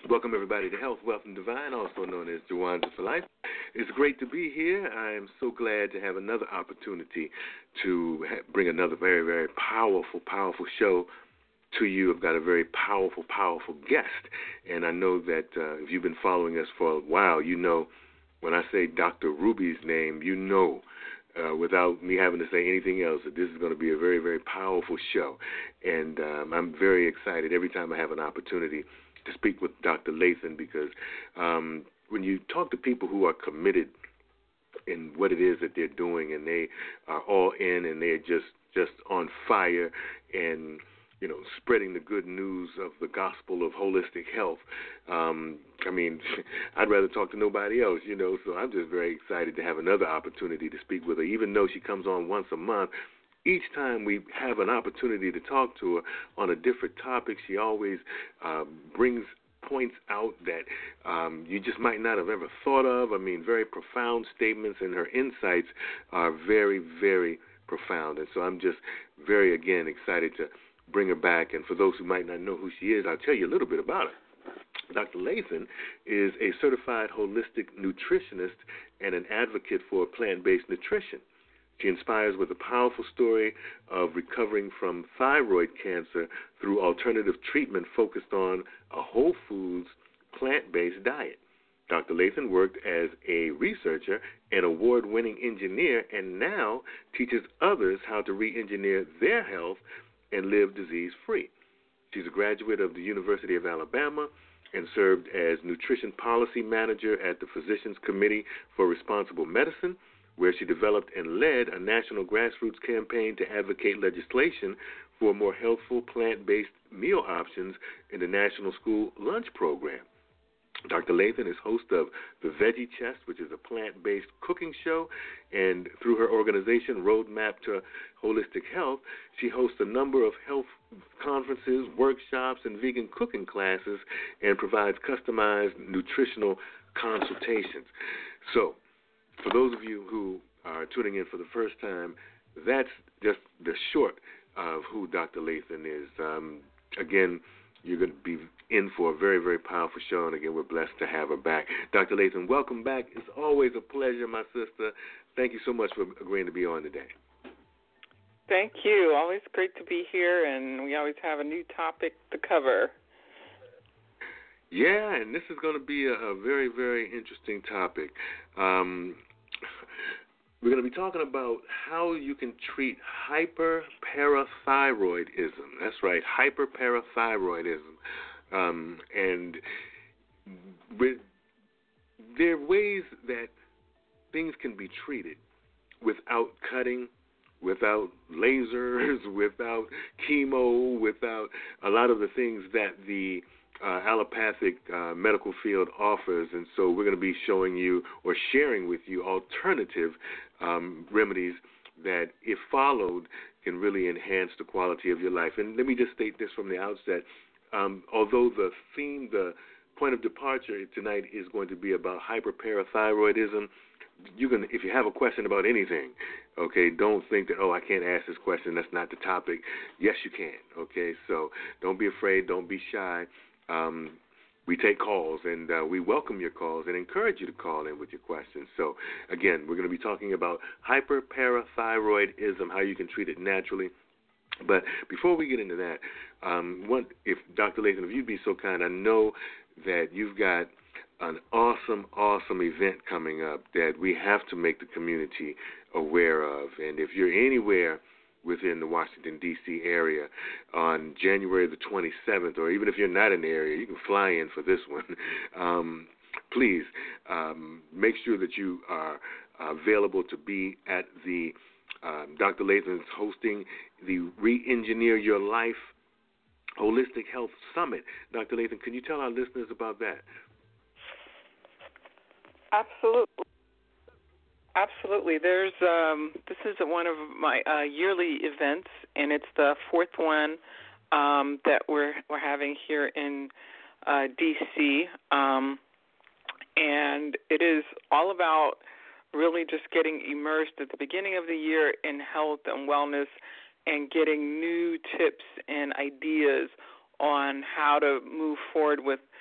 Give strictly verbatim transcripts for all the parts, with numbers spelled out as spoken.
Welcome, everybody, to Health, Wealth, and Divine, also known as Jawanda for Life. It's great to be here. I am so glad to have another opportunity to ha- bring another very, very powerful, powerful show to you. I've got a very powerful, powerful guest, and I know that uh, if you've been following us for a while, you know when I say Doctor Ruby's name, you know uh, without me having to say anything else that this is going to be a very, very powerful show, and um, I'm very excited every time I have an opportunity to speak with Doctor Lathan, because um, when you talk to people who are committed in what it is that they're doing, and they are all in, and they're just just on fire, and you know, spreading the good news of the gospel of holistic health. Um, I mean, I'd rather talk to nobody else, you know. So I'm just very excited to have another opportunity to speak with her, even though she comes on once a month. Each time we have an opportunity to talk to her on a different topic, she always uh, brings points out that um, you just might not have ever thought of. I mean, very profound statements, and her insights are very, very profound. And so I'm just very, again, excited to bring her back. And for those who might not know who she is, I'll tell you a little bit about her. Doctor Lathan is a certified holistic nutritionist and an advocate for plant-based nutrition. She inspires with a powerful story of recovering from thyroid cancer through alternative treatment focused on a whole foods, plant-based diet. Doctor Lathan worked as a researcher and award-winning engineer, and now teaches others how to re-engineer their health and live disease-free. She's a graduate of the University of Alabama and served as nutrition policy manager at the Physicians Committee for Responsible Medicine, where she developed and led a national grassroots campaign to advocate legislation for more healthful plant-based meal options in the National School Lunch Program. Doctor Lathan is host of The Veggie Chest, which is a plant-based cooking show, and through her organization, Roadmap to Holistic Health, she hosts a number of health conferences, workshops, and vegan cooking classes, and provides customized nutritional consultations. So, for those of you who are tuning in for the first time, that's just the short of who Doctor Lathan is. Um, again, you're going to be in for a very, very powerful show, and again, we're blessed to have her back. Doctor Lathan, welcome back. It's always a pleasure, my sister. Thank you so much for agreeing to be on today. Thank you. Always great to be here, and we always have a new topic to cover. Yeah, and this is going to be a, a very, very interesting topic. Um, we're going to be talking about how you can treat hyperparathyroidism. That's right, hyperparathyroidism. Um, and with, there are ways that things can be treated without cutting, without lasers, without chemo, without a lot of the things that the Uh, allopathic uh, medical field offers, and so we're going to be showing you or sharing with you alternative um, remedies that, if followed, can really enhance the quality of your life. And let me just state this from the outset. Um, although the theme, the point of departure tonight is going to be about hyperparathyroidism, you can, if you have a question about anything, okay, don't think that, oh, I can't ask this question, that's not the topic. Yes, you can, okay? So don't be afraid, don't be shy. Um, we take calls, and uh, we welcome your calls and encourage you to call in with your questions. So, again, we're going to be talking about hyperparathyroidism, how you can treat it naturally. But before we get into that, um, one, if Doctor Lathan, if you'd be so kind, I know that you've got an awesome, awesome event coming up that we have to make the community aware of. And if you're anywhere within the Washington, D C area on January the twenty-seventh, or even if you're not in the area, you can fly in for this one. Um, please um, make sure that you are available to be at the, um, Doctor Lathan's hosting the Re-Engineer Your Life Holistic Health Summit. Doctor Lathan, can you tell our listeners about that? Absolutely. Absolutely. There's um, this is one of my uh, yearly events, and it's the fourth one um, that we're we're having here in uh, D C. Um, and it is all about really just getting immersed at the beginning of the year in health and wellness, and getting new tips and ideas on how to move forward with,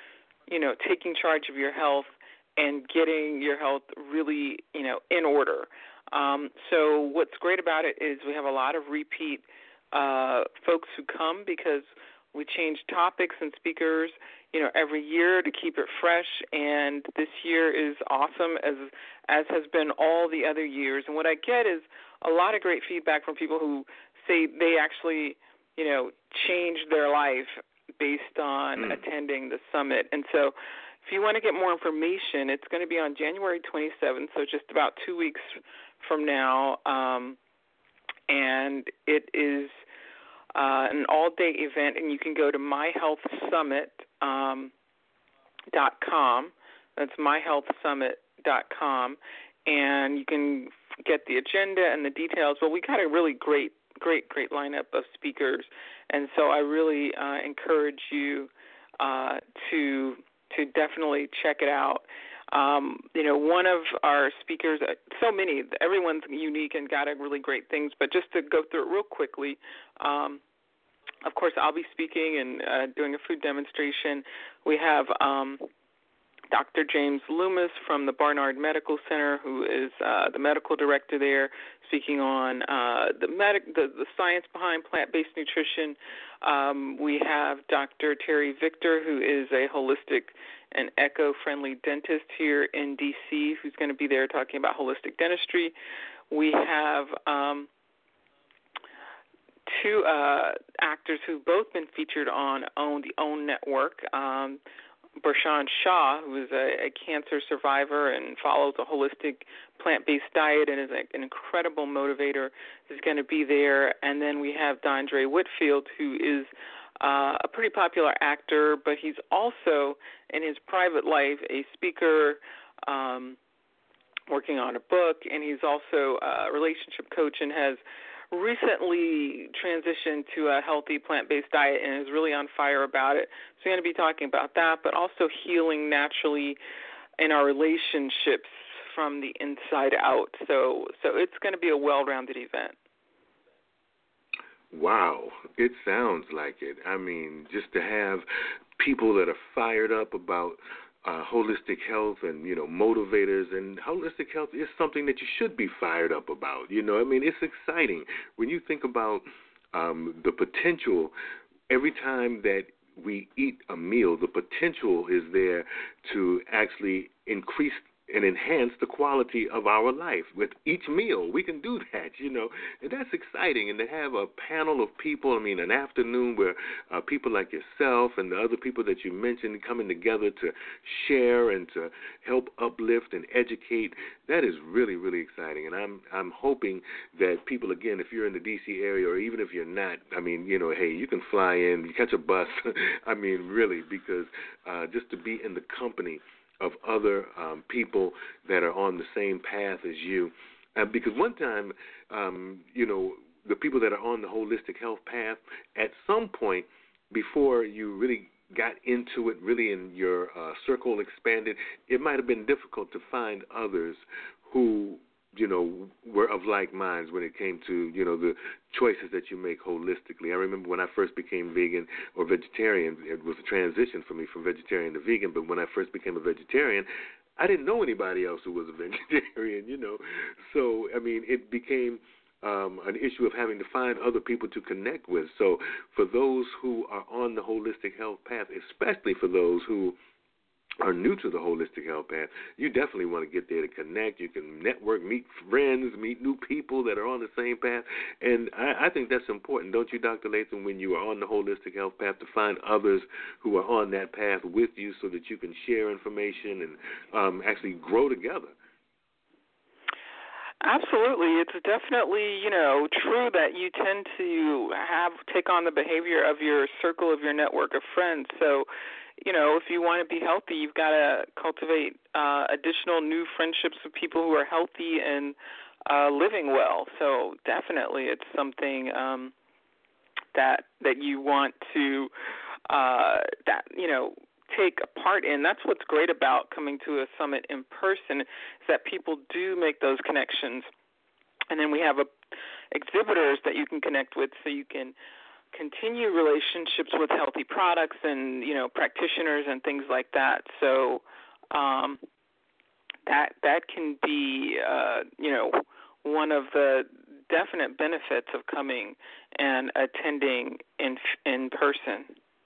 you know, taking charge of your health and getting your health really, you know, in order. Um, so what's great about it is we have a lot of repeat uh, folks who come because we change topics and speakers, you know, every year to keep it fresh. And this year is awesome, as as has been all the other years. And what I get is a lot of great feedback from people who say they actually, you know, changed their life based on mm. attending the summit. And so if you want to get more information, it's going to be on January twenty-seventh, so just about two weeks from now. Um, and it is uh, an all-day event, and you can go to my health summit dot com. Um, That's my health summit dot com, and you can get the agenda and the details. Well, we got a really great, great, great lineup of speakers, and so I really uh, encourage you uh, to to definitely check it out. Um, you know, one of our speakers, so many, everyone's unique and got a really great things, but just to go through it real quickly, um, of course, I'll be speaking and uh, doing a food demonstration. We have um, Doctor James Loomis from the Barnard Medical Center, who is uh, the medical director there, speaking on uh, the, medic- the the science behind plant-based nutrition. Um, we have Doctor Terry Victor, who is a holistic and eco-friendly dentist here in D C, who's going to be there talking about holistic dentistry. We have um, two uh, actors who've both been featured on OWN, the OWN network. Um, Bershan Shah, who is a, a cancer survivor and follows a holistic plant-based diet and is a, an incredible motivator, is going to be there. And then we have Dondre Whitfield, who is uh, a pretty popular actor, but he's also, in his private life, a speaker, um, working on a book, and he's also a relationship coach and has recently transitioned to a healthy plant-based diet and is really on fire about it. So we're going to be talking about that, but also healing naturally in our relationships from the inside out. So so it's going to be a well-rounded event. Wow, it sounds like it. I mean, just to have people that are fired up about Uh, holistic health and, you know, motivators, and holistic health is something that you should be fired up about. You know, I mean, it's exciting when you think about um, the potential. Every time that we eat a meal, the potential is there to actually increase and enhance the quality of our life. With each meal, we can do that, you know, and that's exciting. And to have a panel of people, I mean, an afternoon where uh, people like yourself and the other people that you mentioned coming together to share and to help uplift and educate, that is really, really exciting. And I'm I'm hoping that people, again, if you're in the D C area or even if you're not, I mean, you know, hey, you can fly in, you catch a bus, I mean, really, because uh, just to be in the company of other um, people that are on the same path as you. Uh, because one time, um, you know, the people that are on the holistic health path, at some point before you really got into it, really in your uh, circle expanded, it might have been difficult to find others who, you know, were of like minds when it came to, you know, the choices that you make holistically. I remember when I first became vegan or vegetarian, it was a transition for me from vegetarian to vegan, but when I first became a vegetarian, I didn't know anybody else who was a vegetarian, you know. So, I mean, it became um, an issue of having to find other people to connect with. So for those who are on the holistic health path, especially for those who are new to the holistic health path, you definitely want to get there to connect. You can network, meet friends, meet new people that are on the same path. And I, I think that's important, don't you, Doctor Latham, when you are on the holistic health path, to find others who are on that path with you so that you can share information and um, actually grow together. Absolutely. It's definitely, you know, true that you tend to have take on the behavior of your circle, of your network of friends. So, you know, if you want to be healthy, you've got to cultivate uh, additional new friendships with people who are healthy and uh, living well. So definitely it's something um, that that you want to, uh, that, you know, take part in. That's what's great about coming to a summit in person, is that people do make those connections. And then we have a, exhibitors that you can connect with, so you can continue relationships with healthy products and, you know, practitioners and things like that. So um, that that can be, uh, you know, one of the definite benefits of coming and attending in in person.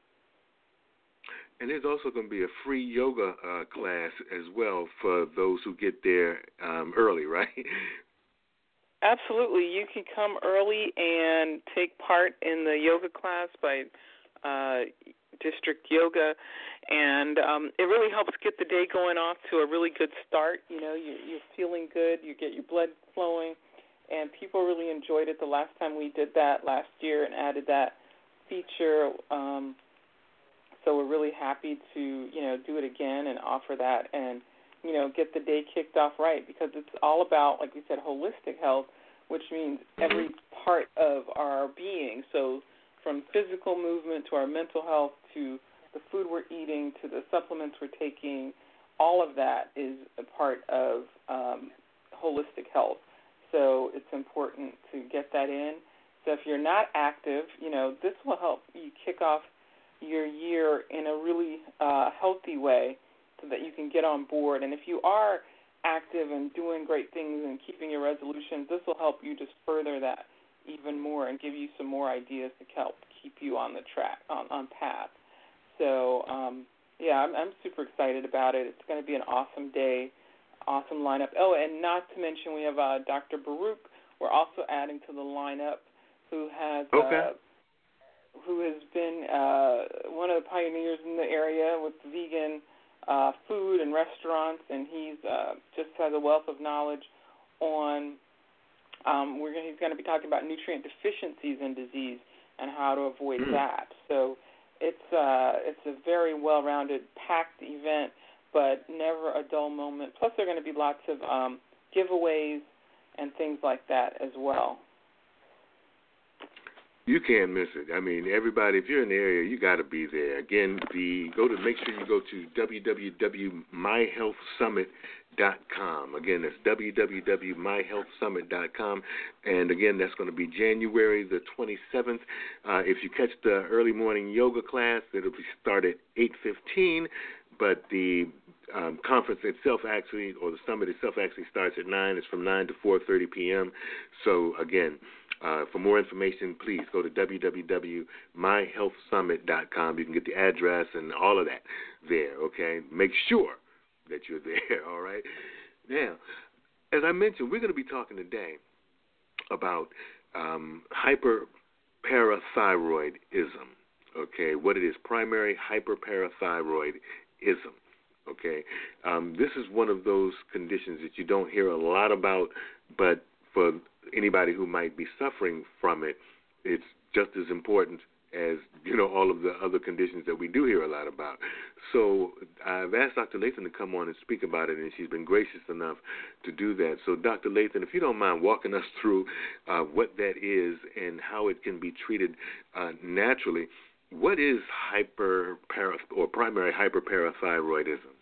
And there's also going to be a free yoga uh, class as well for those who get there um, early, right? Absolutely. You can come early and take part in the yoga class by uh, District Yoga, and um, it really helps get the day going off to a really good start. You know, you, you're feeling good, you get your blood flowing, and people really enjoyed it the last time we did that last year and added that feature. Um, so we're really happy to, you know, do it again and offer that and, you know, get the day kicked off right, because it's all about, like we said, holistic health, which means every part of our being. So from physical movement to our mental health to the food we're eating to the supplements we're taking, all of that is a part of um, holistic health. So it's important to get that in. So if you're not active, you know, this will help you kick off your year in a really uh, healthy way so that you can get on board. And if you are active and doing great things and keeping your resolutions, this will help you just further that even more and give you some more ideas to help keep you on the track, on, on path. So, um, yeah, I'm, I'm super excited about it. It's going to be an awesome day, awesome lineup. Oh, and not to mention we have uh, Doctor Baruch. We're also adding to the lineup, who has okay. uh, who has been uh, one of the pioneers in the area with vegan uh, food and restaurants, and he's uh, just has a wealth of knowledge on. Um, we're gonna, he's going to be talking about nutrient deficiencies in disease and how to avoid mm. that. So it's uh, it's a very well-rounded, packed event, but never a dull moment. Plus, there are going to be lots of um, giveaways and things like that as well. You can't miss it. I mean, everybody, if you're in the area, you got to be there. Again, the go to make sure you go to w w w dot my health summit dot com. Again, that's w w w dot my health summit dot com. And again, that's going to be January the twenty-seventh. Uh, if you catch the early morning yoga class, it'll be start at eight fifteen, but the um, conference itself actually, or the summit itself actually starts at nine. It's from nine to four thirty p.m. So again, Uh, for more information, please go to w w w dot my health summit dot com. You can get the address and all of that there, okay? Make sure that you're there, all right? Now, as I mentioned, we're going to be talking today about um, hyperparathyroidism, okay? What it is, primary hyperparathyroidism, okay? Um, this is one of those conditions that you don't hear a lot about, but for anybody who might be suffering from it, it's just as important as, you know, all of the other conditions that we do hear a lot about. So I've asked Doctor Lathan to come on and speak about it, and she's been gracious enough to do that. So Doctor Lathan, if you don't mind walking us through uh, what that is and how it can be treated uh, naturally, what is hyperpara or primary hyperparathyroidism?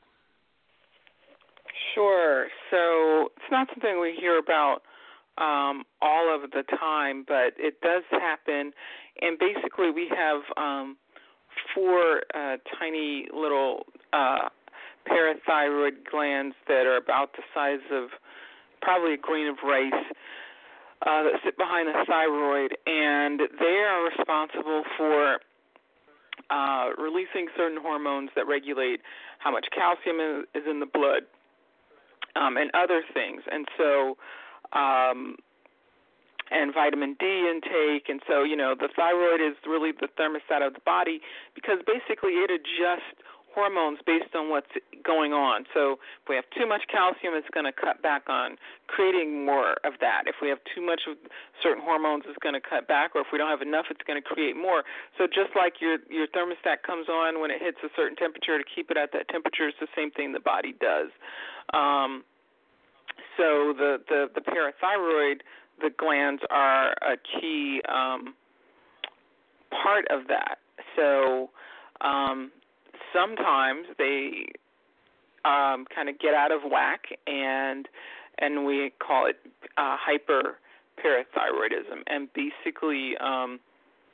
Sure. So it's not something we hear about Um, all of the time, but it does happen, and basically we have um, four uh, tiny little uh, parathyroid glands that are about the size of probably a grain of rice uh, that sit behind the thyroid, and they are responsible for uh, releasing certain hormones that regulate how much calcium is in the blood um, and other things, and so Um, and vitamin D intake. And so, you know, the thyroid is really the thermostat of the body because basically it adjusts hormones based on what's going on. So if we have too much calcium, it's going to cut back on creating more of that. If we have too much of certain hormones, it's going to cut back. Or if we don't have enough, it's going to create more. So just like your, your thermostat comes on when it hits a certain temperature to keep it at that temperature, it's the same thing the body does. Um, So the, the, the parathyroid, the glands are a key um, part of that. So um, sometimes they um, kind of get out of whack, and and we call it uh, hyperparathyroidism. And basically, um,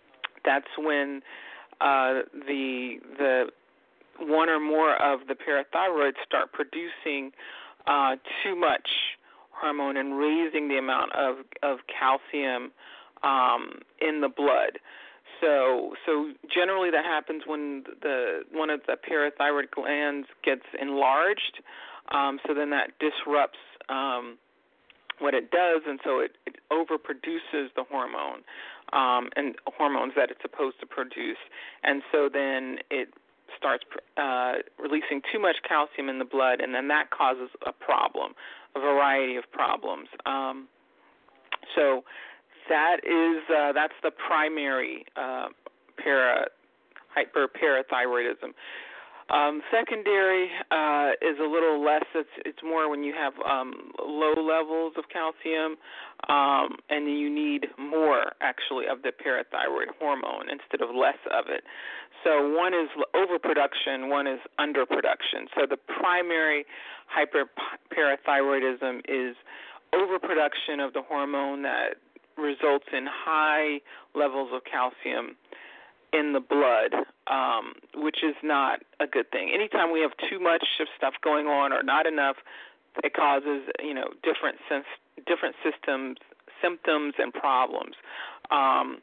that's when uh, the the one or more of the parathyroids start producing uh, too much hormone and raising the amount of, of calcium um, in the blood. So so generally that happens when the one of the parathyroid glands gets enlarged. Um, so then that disrupts um, what it does, and so it, it overproduces the hormone um, and hormones that it's supposed to produce. And so then it starts uh, releasing too much calcium in the blood, and then that causes a problem, a variety of problems. Um, so that is uh, that's the primary uh, para hyperparathyroidism. Um, secondary uh, is a little less. It's it's more when you have um, low levels of calcium, um, and you need more actually of the parathyroid hormone instead of less of it. So one is overproduction, one is underproduction. So the primary hyperparathyroidism is overproduction of the hormone that results in high levels of calcium in the blood, um, which is not a good thing. Anytime we have too much of stuff going on or not enough, it causes, you know, different sense, different systems, symptoms, and problems. Um,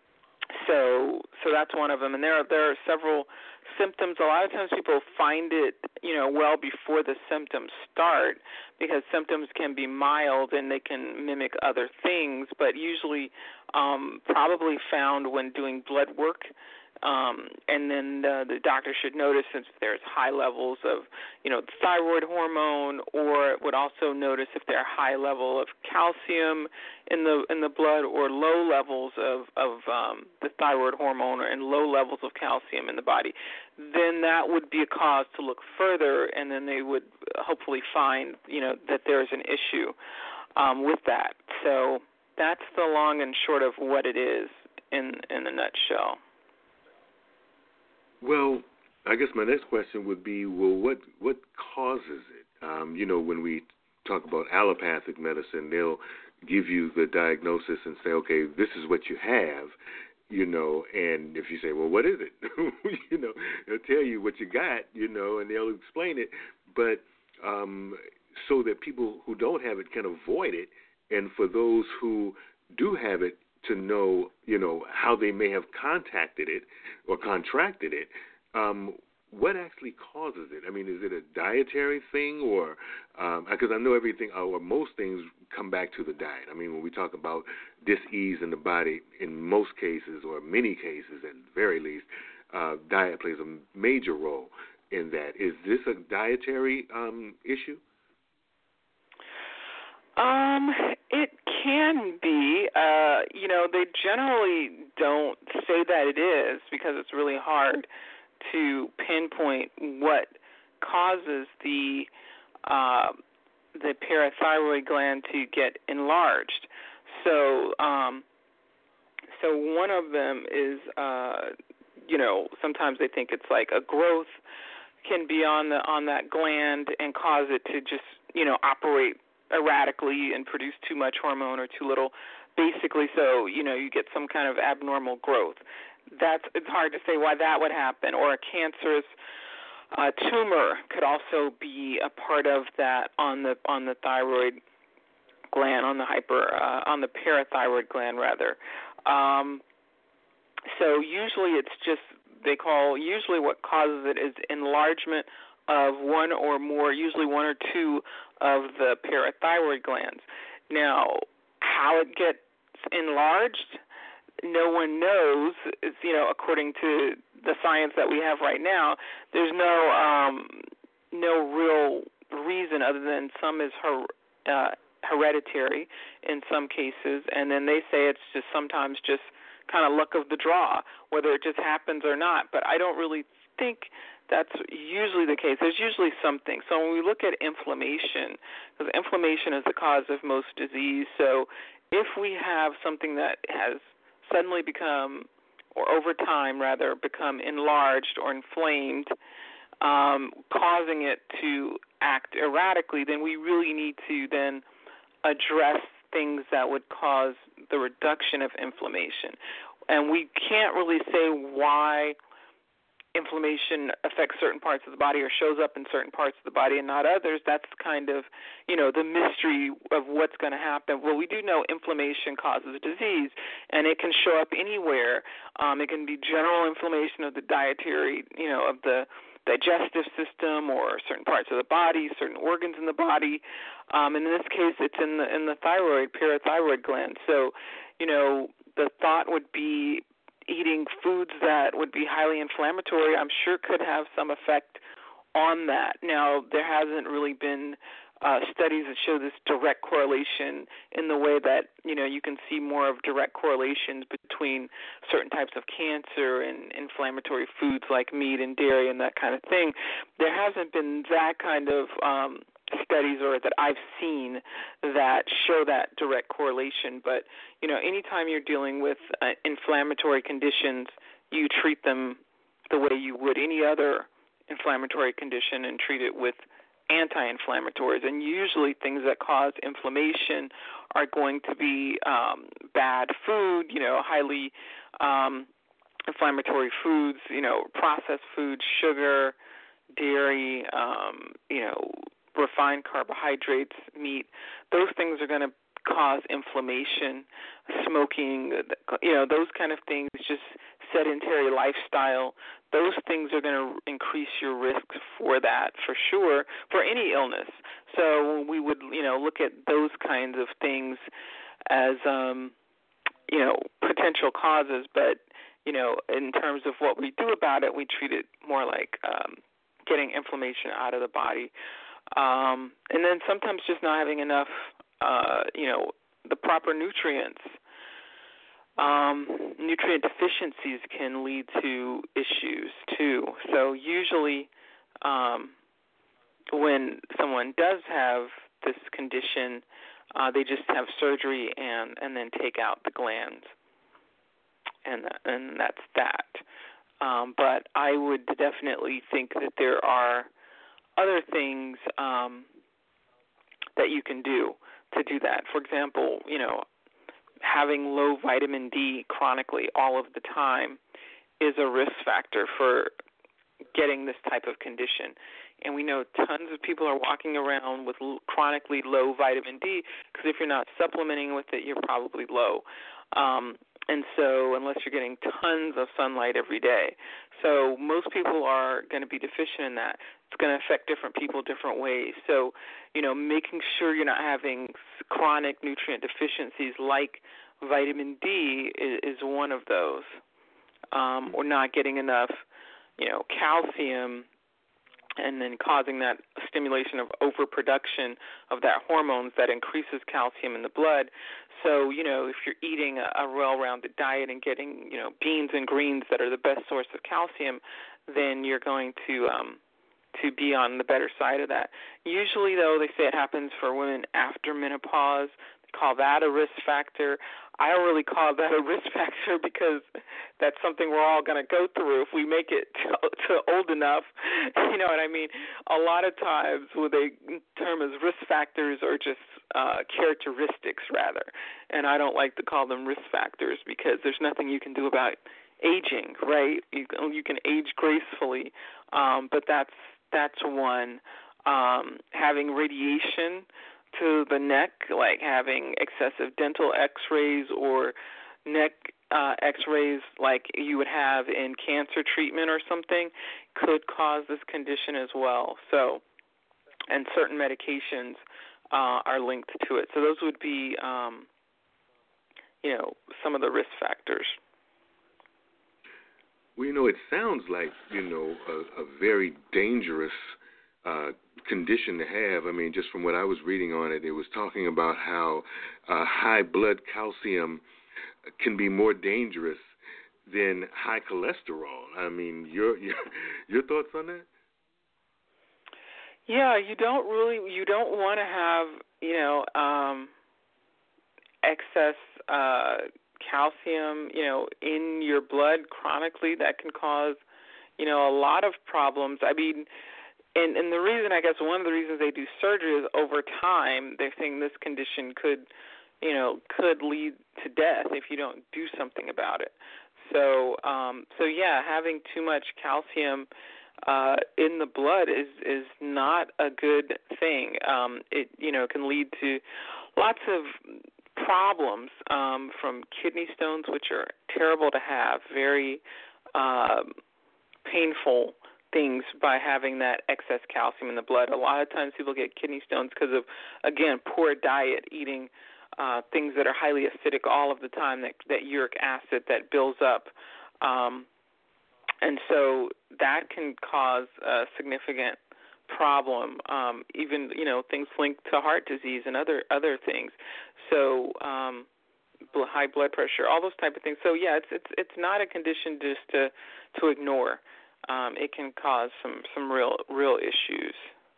so, so that's one of them. And there are there are several symptoms. A lot of times people find it, you know, well before the symptoms start, because symptoms can be mild and they can mimic other things, but usually um, probably found when doing blood work. Um, and then uh, the doctor should notice if there's high levels of, you know, thyroid hormone, or would also notice if there are high level of calcium in the in the blood, or low levels of of um, the thyroid hormone, and low levels of calcium in the body. Then that would be a cause to look further, and then they would hopefully find, you know, that there's an issue um, with that. So that's the long and short of what it is in in a nutshell. Well, I guess my next question would be, well, what what causes it? Um, you know, when we talk about allopathic medicine, they'll give you the diagnosis and say, okay, this is what you have, you know, and if you say, well, what is it? you know, they'll tell you what you got, you know, and they'll explain it, but um, so that people who don't have it can avoid it, and for those who do have it, to know, you know, how they may have contacted it or contracted it. Um, what actually causes it? I mean, is it a dietary thing, or because um, I know everything, or most things come back to the diet. I mean, when we talk about dis-ease in the body, in most cases, or many cases at the very least, uh, diet plays a major role in that. Is this a dietary um, issue? Um, it can be. Uh, you know, they generally don't say that it is, because it's really hard to pinpoint what causes the uh, the parathyroid gland to get enlarged. So, um, so one of them is, uh, you know, sometimes they think it's like a growth can be on the on that gland and cause it to just, you know, operate erratically and produce too much hormone or too little, basically, so, you know, you get some kind of abnormal growth. That's, it's hard to say why that would happen. Or a cancerous uh, tumor could also be a part of that on the on the thyroid gland, on the hyper uh, on the parathyroid gland rather. Um, so usually it's just, they call, usually what causes it is enlargement of one or more, usually one or two of the parathyroid glands. Now, how it gets enlarged, no one knows. It's, you know, according to the science that we have right now, there's no um, no real reason other than some is her, uh, hereditary in some cases, and then they say it's just sometimes just kind of luck of the draw, whether it just happens or not. But I don't really think that's usually the case. There's usually something. So when we look at inflammation, because inflammation is the cause of most disease, so if we have something that has suddenly become, or over time rather, become enlarged or inflamed, um, causing it to act erratically, then we really need to then address things that would cause the reduction of inflammation. And we can't really say why inflammation affects certain parts of the body or shows up in certain parts of the body and not others. That's kind of, you know, the mystery of what's going to happen. Well, we do know inflammation causes disease, and it can show up anywhere. Um, it can be general inflammation of the dietary, you know, of the digestive system or certain parts of the body, certain organs in the body. Um, and in this case, it's in the in the thyroid, parathyroid gland. So, you know, the thought would be eating foods that would be highly inflammatory, I'm sure could have some effect on that. Now, there hasn't really been uh, studies that show this direct correlation in the way that, you know, you can see more of direct correlations between certain types of cancer and inflammatory foods like meat and dairy and that kind of thing. There hasn't been that kind of um, studies or that I've seen that show that direct correlation. But, you know, anytime you're dealing with uh, inflammatory conditions, you treat them the way you would any other inflammatory condition and treat it with anti-inflammatories. And usually things that cause inflammation are going to be um, bad food, you know, highly um, inflammatory foods, you know, processed foods, sugar, dairy, um, you know, refined carbohydrates, meat. Those things are going to cause inflammation, smoking, you know, those kind of things, just sedentary lifestyle. Those things are going to increase your risk for that, for sure, for any illness. So we would, you know, look at those kinds of things as, um, you know, potential causes. But, you know, in terms of what we do about it, we treat it more like um, getting inflammation out of the body. Um, and then sometimes just not having enough, uh, you know, the proper nutrients. Um, nutrient deficiencies can lead to issues too. So usually um, when someone does have this condition, uh, they just have surgery and, and then take out the glands. And, and that's that. Um, but I would definitely think that there are other things um, that you can do to do that. For example, you know, having low vitamin D chronically all of the time is a risk factor for getting this type of condition. And we know tons of people are walking around with chronically low vitamin D because if you're not supplementing with it, you're probably low. Um, and so unless you're getting tons of sunlight every day. So most people are going to be deficient in that. It's going to affect different people different ways. So, you know, making sure you're not having chronic nutrient deficiencies like vitamin D is, is one of those, um, or not getting enough, you know, calcium, and then causing that stimulation of overproduction of that hormones that increases calcium in the blood. So, you know, if you're eating a, a well-rounded diet and getting, you know, beans and greens that are the best source of calcium, then you're going to um, to be on the better side of that. Usually, though, they say it happens for women after menopause. They call that a risk factor. I don't really call that a risk factor because that's something we're all going to go through if we make it to, to old enough. You know what I mean? A lot of times what they term as risk factors are just uh, characteristics, rather. And I don't like to call them risk factors because there's nothing you can do about aging, right? You, you can age gracefully, um, but that's that's one. Um, having radiation to the neck, like having excessive dental x-rays or neck uh, x-rays like you would have in cancer treatment or something, could cause this condition as well. So, and certain medications uh, are linked to it. So those would be, um, you know, some of the risk factors. Well, you know, it sounds like, you know, a, a very dangerous uh, condition to have. I mean, just from what I was reading on it, it was talking about how uh, high blood calcium can be more dangerous than high cholesterol. I mean, your your, your thoughts on that? Yeah, you don't really, you don't want to have, you know, um, excess uh, calcium, you know, in your blood chronically. That can cause, you know, a lot of problems. I mean, and, and the reason, I guess, one of the reasons they do surgery is over time, they're saying this condition could, you know, could lead to death if you don't do something about it. So, um, so yeah, having too much calcium uh, in the blood is is not a good thing. Um, it you know can lead to lots of problems, um, from kidney stones, which are terrible to have, very uh, painful things by having that excess calcium in the blood. A lot of times people get kidney stones because of, again, poor diet, eating uh, things that are highly acidic all of the time, that, that uric acid that builds up. Um, and so that can cause a significant problem, um, even, you know, things linked to heart disease and other other things. So um, high blood pressure, all those type of things. So, yeah, it's it's it's not a condition just to, to ignore. Um, it can cause some, some real real issues.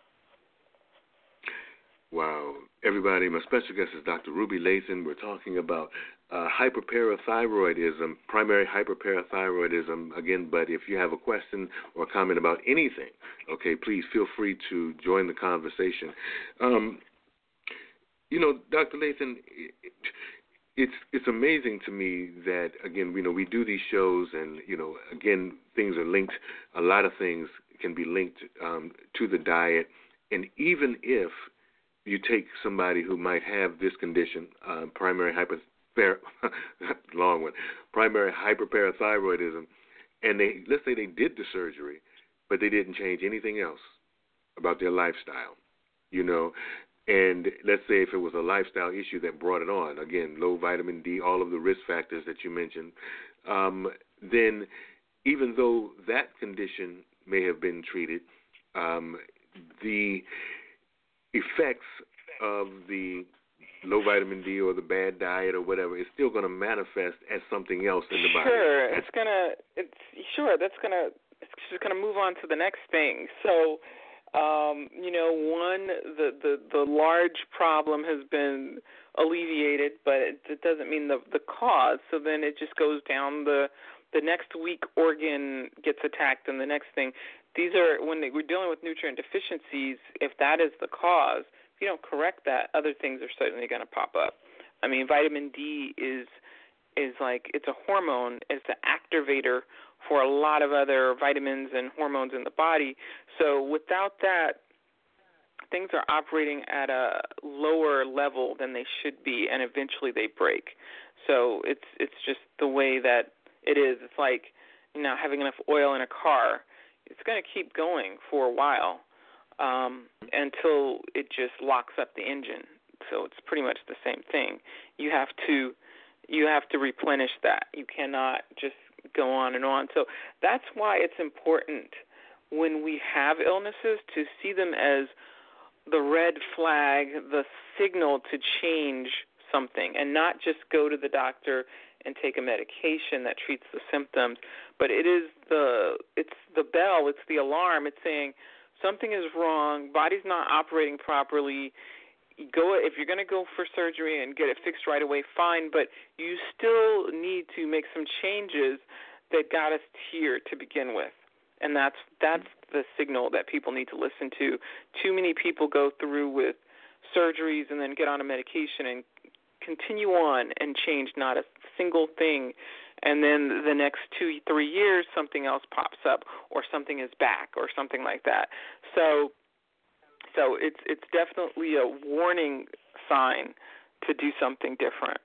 Wow. Everybody, my special guest is Doctor Ruby Lathan. We're talking about uh, hyperparathyroidism, primary hyperparathyroidism, again, but if you have a question or comment about anything, okay, please feel free to join the conversation. Um, you know, Doctor Lathan, it, it's it's amazing to me that, again, you know, we do these shows and, you know, again, things are linked, a lot of things can be linked um, to the diet, and even if you take somebody who might have this condition, uh, primary hyper, long one, primary hyperparathyroidism, and they let's say they did the surgery, but they didn't change anything else about their lifestyle, you know, and let's say if it was a lifestyle issue that brought it on, again, low vitamin D, all of the risk factors that you mentioned, um, then even though that condition may have been treated, um, the effects of the low vitamin D or the bad diet or whatever is still going to manifest as something else in the body. Sure, it's gonna. It's sure that's gonna. It's just gonna move on to the next thing. So, um, you know, one the, the the large problem has been alleviated, but it, it doesn't mean the the cause. So then it just goes down the the next weak organ gets attacked, and the next thing. These are, when they, we're dealing with nutrient deficiencies, if that is the cause, if you don't correct that, other things are certainly going to pop up. I mean, vitamin D is is like, it's a hormone, it's the activator for a lot of other vitamins and hormones in the body. So without that, things are operating at a lower level than they should be, and eventually they break. So it's it's just the way that it is. It's like, you know, having enough oil in a car. It's going to keep going for a while um, until it just locks up the engine. So it's pretty much the same thing. You have to you have to replenish that. You cannot just go on and on. So that's why it's important when we have illnesses to see them as the red flag, the signal to change something, and not just go to the doctor and take a medication that treats the symptoms, but it is the it's the bell, it's the alarm. It's saying something is wrong, body's not operating properly. Go if you're going to go for surgery and get it fixed right away, fine, but you still need to make some changes that got us here to begin with, and that's that's the signal that people need to listen to. Too many people go through with surgeries and then get on a medication and continue on and change not a single thing, and then the next two, three years, something else pops up, or something is back, or something like that. So, so it's it's definitely a warning sign to do something different.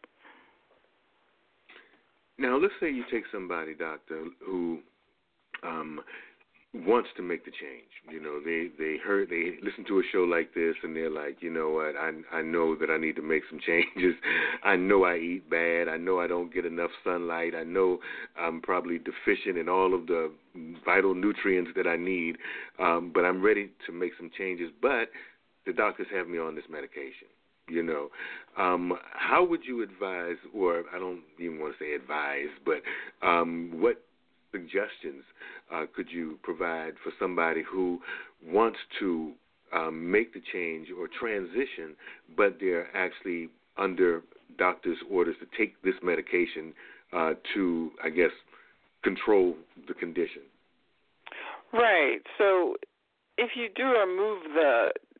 Now, let's say you take somebody, doctor, who um, wants to make the change. You know, they they heard they listen to a show like this, and they're like, you know what, I I know that I need to make some changes. I know I eat bad. I know I don't get enough sunlight. I know I'm probably deficient in all of the vital nutrients that I need, um, but I'm ready to make some changes. But the doctors have me on this medication. You know, um, how would you advise, or I don't even want to say advise, but um, what suggestions uh, could you provide for somebody who wants to um, make the change or transition, but they're actually under doctor's orders to take this medication uh, to, I guess, control the condition? Right. So if you do remove the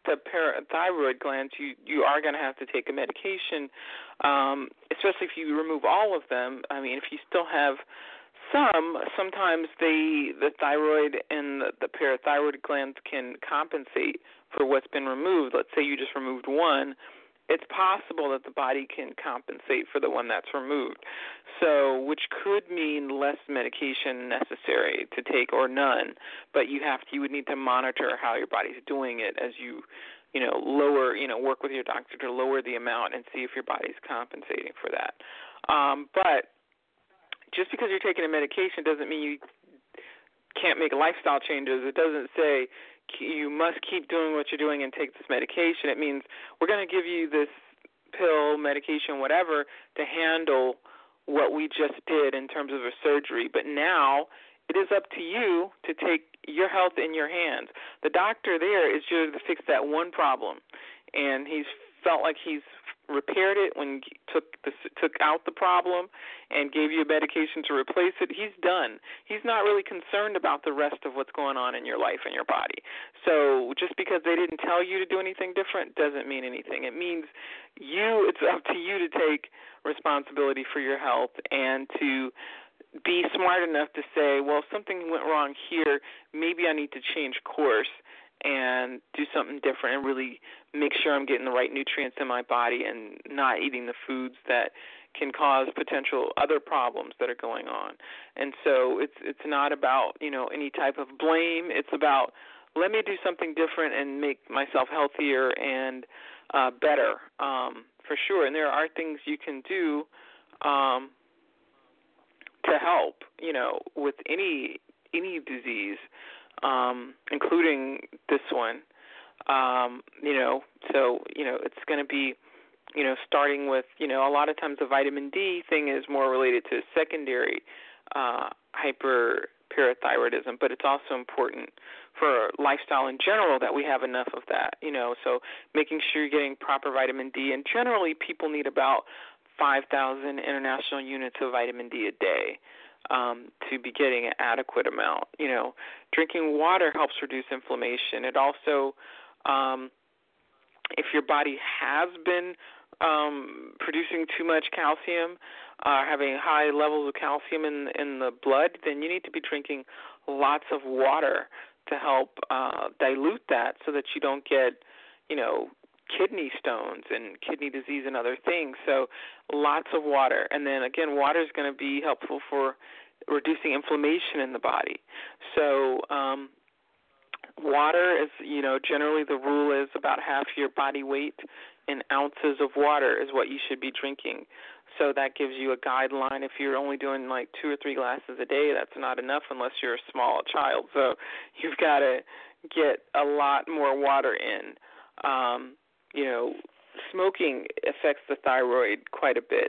the parathyroid glands, you, you are going to have to take a medication, um, especially if you remove all of them. I mean, if you still have some, sometimes they, the thyroid and the, the parathyroid glands can compensate for what's been removed. Let's say you just removed one. It's possible that the body can compensate for the one that's removed, so which could mean less medication necessary to take or none. But you have to, you would need to monitor how your body's doing it as you, you know, lower, you know, work with your doctor to lower the amount and see if your body's compensating for that. Um, but just because you're taking a medication doesn't mean you can't make lifestyle changes. It doesn't say you must keep doing what you're doing and take this medication. It means we're going to give you this pill, medication, whatever, to handle what we just did in terms of a surgery. But now it is up to you to take your health in your hands. The doctor there is just to fix that one problem, and he's felt like he's repaired it when he took the, took out the problem and gave you a medication to replace it. He's done. He's not really concerned about the rest of what's going on in your life and your body. So just because they didn't tell you to do anything different doesn't mean anything. It means you. It's up to you to take responsibility for your health and to be smart enough to say, well, something went wrong here. Maybe I need to change course and do something different and really make sure I'm getting the right nutrients in my body and not eating the foods that can cause potential other problems that are going on. And so it's it's not about, you know, any type of blame. It's about let me do something different and make myself healthier and uh, better, um, for sure. And there are things you can do um, to help, you know, with any any disease. Um, including this one, um, you know, so, you know, it's going to be, you know, starting with, you know, a lot of times the vitamin D thing is more related to secondary uh, hyperparathyroidism, but it's also important for lifestyle in general that we have enough of that, you know, so making sure you're getting proper vitamin D, and generally people need about five thousand international units of vitamin D a day. Um, to be getting an adequate amount. You know, drinking water helps reduce inflammation. It also, um, if your body has been um, producing too much calcium, uh, having high levels of calcium in in the blood, then you need to be drinking lots of water to help uh, dilute that so that you don't get, you know, kidney stones and kidney disease and other things. So lots of water. And then, again, water is going to be helpful for reducing inflammation in the body. So um, water is, you know, generally the rule is about half your body weight in ounces of water is what you should be drinking. So that gives you a guideline. If you're only doing like two or three glasses a day, that's not enough unless you're a small child. So you've got to get a lot more water in. Um, you know, smoking affects the thyroid quite a bit.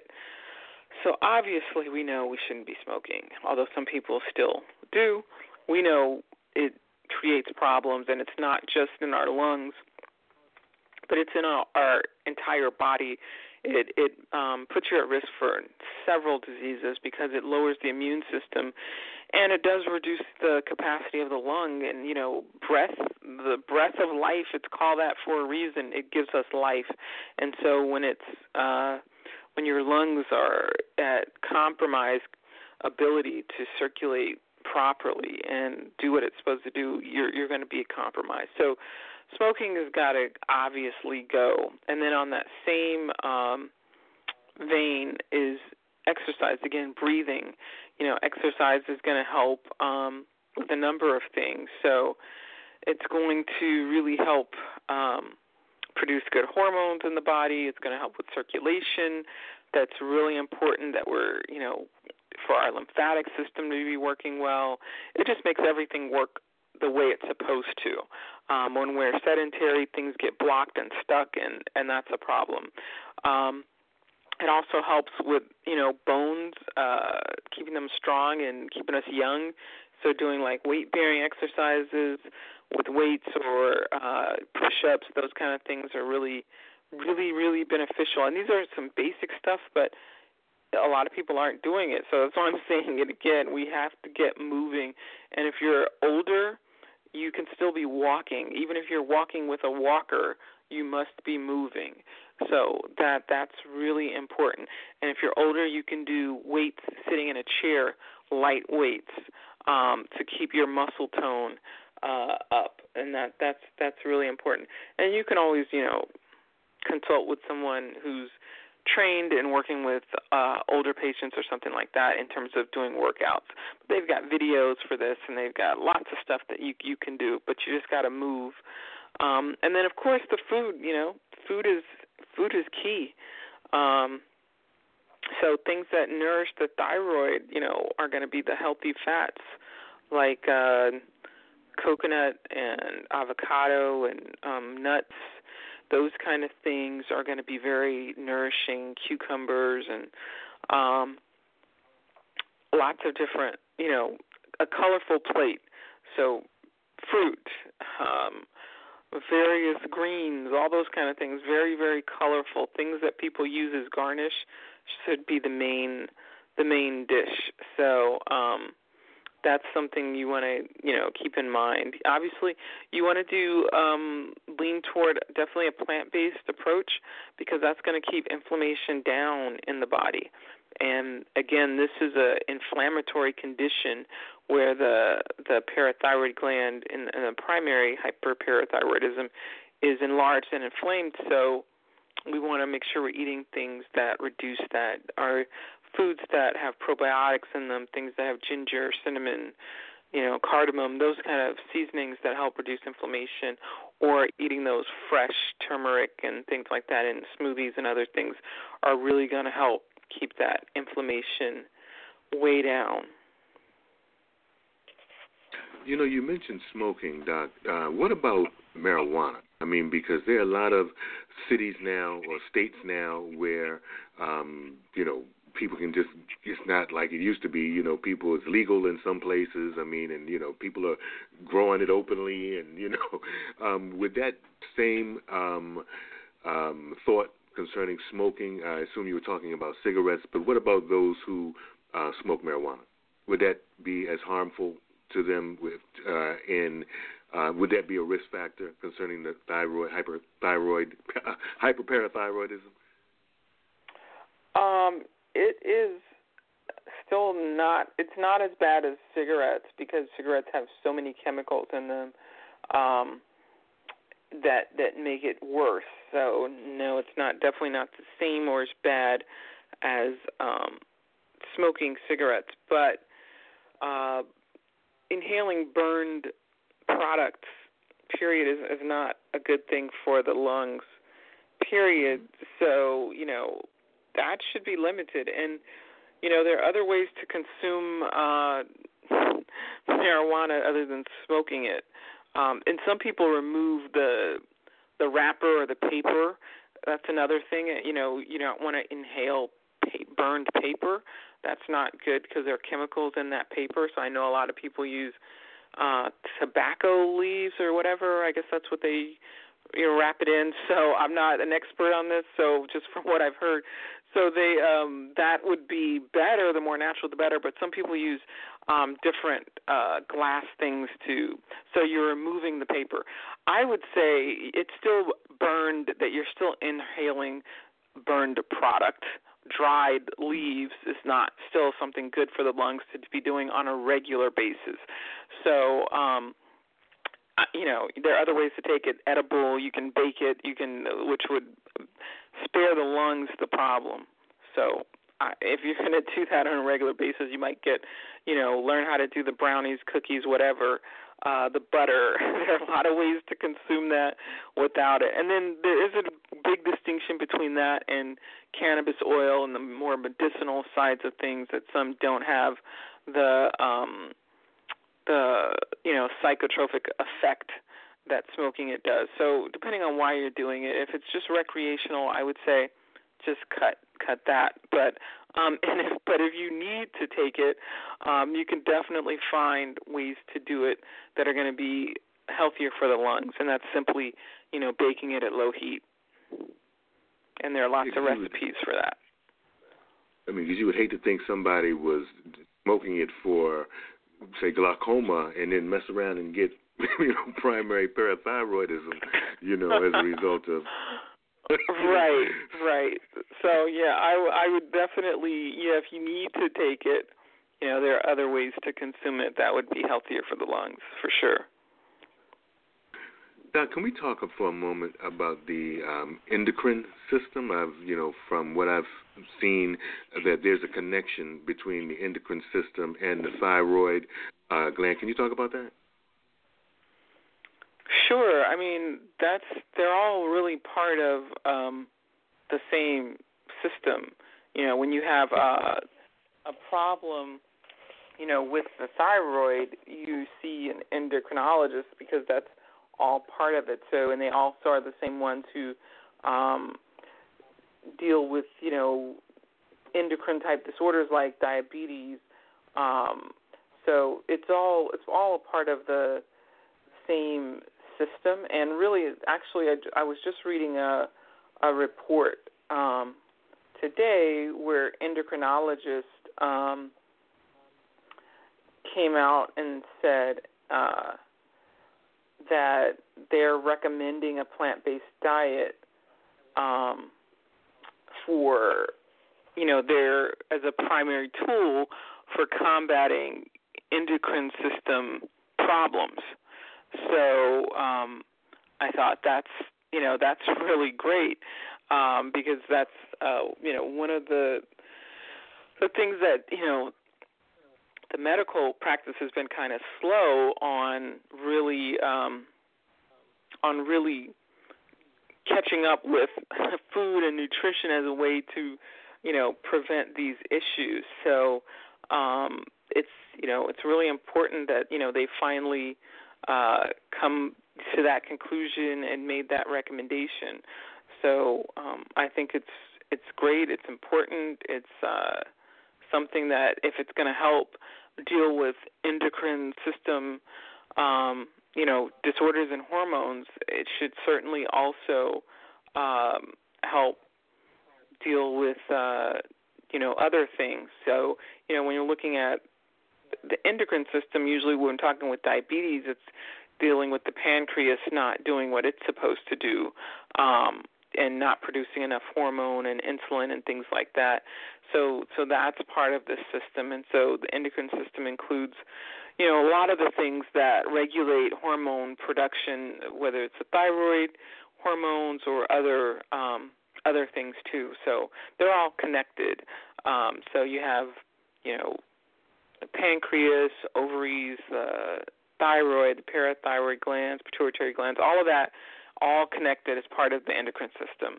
So obviously we know we shouldn't be smoking, although some people still do. We know it creates problems, and it's not just in our lungs, but it's in our, our entire body. It, it um, puts you at risk for several diseases because it lowers the immune system, and it does reduce the capacity of the lung. And, you know, breath, the breath of life, it's called that for a reason. It gives us life. And so when it's uh, when your lungs are at compromised ability to circulate properly and do what it's supposed to do, you're you're going to be compromised. So smoking has got to obviously go. And then on that same um, vein is exercise. Again, breathing. You know, exercise is going to help um, with a number of things. So it's going to really help um, produce good hormones in the body. It's going to help with circulation. That's really important that we're, you know, for our lymphatic system to be working well. It just makes everything work the way it's supposed to. Um, when we're sedentary, things get blocked and stuck, and, and that's a problem. Um, it also helps with, you know, bones, uh, keeping them strong and keeping us young. So doing like weight-bearing exercises with weights or uh, push-ups, those kind of things are really, really, really beneficial. And these are some basic stuff, but a lot of people aren't doing it. So that's why I'm saying it again. We have to get moving. And if you're older, you can still be walking. Even if you're walking with a walker, you must be moving. So that that's really important. And if you're older, you can do weights sitting in a chair, light weights, um, to keep your muscle tone uh, up. And that that's that's really important. And you can always, you know, consult with someone who's trained in working with uh, older patients or something like that in terms of doing workouts. But they've got videos for this, and they've got lots of stuff that you you can do, but you just got to move. Um, and then, of course, the food, you know, food is food is key. Um, so things that nourish the thyroid, you know, are going to be the healthy fats like uh, coconut and avocado and um, nuts. Those kind of things are going to be very nourishing, cucumbers and um, lots of different, you know, a colorful plate. So fruit, um, various greens, all those kind of things, very, very colorful. Things that people use as garnish should be the main the main dish. So um that's something you want to, you know, keep in mind. Obviously, you want to do um, lean toward definitely a plant-based approach because that's going to keep inflammation down in the body. And again, this is an inflammatory condition where the the parathyroid gland in, in the primary hyperparathyroidism is enlarged and inflamed. So we want to make sure we're eating things that reduce that. Our foods that have probiotics in them, things that have ginger, cinnamon, you know, cardamom, those kind of seasonings that help reduce inflammation, or eating those fresh turmeric and things like that in smoothies and other things are really going to help keep that inflammation way down. You know, you mentioned smoking, Doc. Uh, what about marijuana? I mean, because there are a lot of cities now or states now where, um, you know, people can just, it's not like it used to be, you know, people, it's legal in some places, I mean, and, you know, people are growing it openly, and, you know, um, with that same um, um, thought concerning smoking, I assume you were talking about cigarettes, but what about those who uh, smoke marijuana? Would that be as harmful to them with, uh, in, uh, would that be a risk factor concerning the thyroid, hyperthyroid, hyperparathyroidism? Um, It is still not, it's not as bad as cigarettes because cigarettes have so many chemicals in them um, that that make it worse. So, no, it's not, definitely not the same or as bad as um, smoking cigarettes. But uh, inhaling burned products, period, is, is not a good thing for the lungs, period. So, you know, that should be limited. And, you know, there are other ways to consume uh, marijuana other than smoking it. Um, and some people remove the the wrapper or the paper. That's another thing. You know, you don't want to inhale pa- burned paper. That's not good because there are chemicals in that paper. So I know a lot of people use uh, tobacco leaves or whatever. I guess that's what they, you know, wrap it in. So I'm not an expert on this. So just from what I've heard, so they um, that would be better. The more natural, the better. But some people use um, different uh, glass things to. So you're removing the paper. I would say it's still burned. That you're still inhaling burned product. Dried leaves is not still something good for the lungs to be doing on a regular basis. So. Um, You know, there are other ways to take it. Edible, you can bake it, you can, which would spare the lungs the problem. So uh, if you're going to do that on a regular basis, you might get, you know, learn how to do the brownies, cookies, whatever, uh, the butter. There are a lot of ways to consume that without it. And then there is a big distinction between that and cannabis oil and the more medicinal sides of things that some don't have the um, the, you know, psychotropic effect that smoking it does. So depending on why you're doing it, if it's just recreational, I would say just cut cut that. But um, and if, but if you need to take it, um, you can definitely find ways to do it that are going to be healthier for the lungs, and that's simply, you know, baking it at low heat. And there are lots of recipes for that. I mean, because you would hate to think somebody was smoking it for say, glaucoma, and then mess around and get, you know, primary parathyroidism, you know, as a result of. Right, right. So yeah, I, I would definitely, yeah, if you need to take it, you know, there are other ways to consume it that would be healthier for the lungs, for sure. Now, can we talk for a moment about the um, endocrine system? I've, you know, from what I've seen, that there's a connection between the endocrine system and the thyroid uh, gland. Can you talk about that? Sure. I mean, that's they're all really part of um, the same system. You know, when you have uh, a problem, you know, with the thyroid, you see an endocrinologist because that's all part of it. So, and they also are the same ones who um, deal with, you know, endocrine type disorders like diabetes. Um, so it's all it's all a part of the same system. And really, actually, I, I was just reading a a report um, today where endocrinologists um, came out and said uh, that they're recommending a plant-based diet um, for, you know, their as a primary tool for combating endocrine system problems. So um, I thought that's, you know, that's really great um, because that's, uh, you know, one of the the things that, you know, the medical practice has been kind of slow on really um, on really catching up with food and nutrition as a way to, you know, prevent these issues. So um, it's, you know, it's really important that, you know, they finally uh, come to that conclusion and made that recommendation. So um, I think it's it's great. It's important. It's uh, something that if it's going to help deal with endocrine system, um, you know, disorders and hormones, it should certainly also um, help deal with, uh, you know, other things. So, you know, when you're looking at the endocrine system, usually when talking with diabetes, it's dealing with the pancreas not doing what it's supposed to do um, and not producing enough hormone and insulin and things like that. So so that's part of this system. And so the endocrine system includes, you know, a lot of the things that regulate hormone production, whether it's the thyroid hormones or other um, other things too. So they're all connected. Um, so you have, you know, the pancreas, ovaries, the thyroid, the parathyroid glands, pituitary glands, all of that, all connected as part of the endocrine system.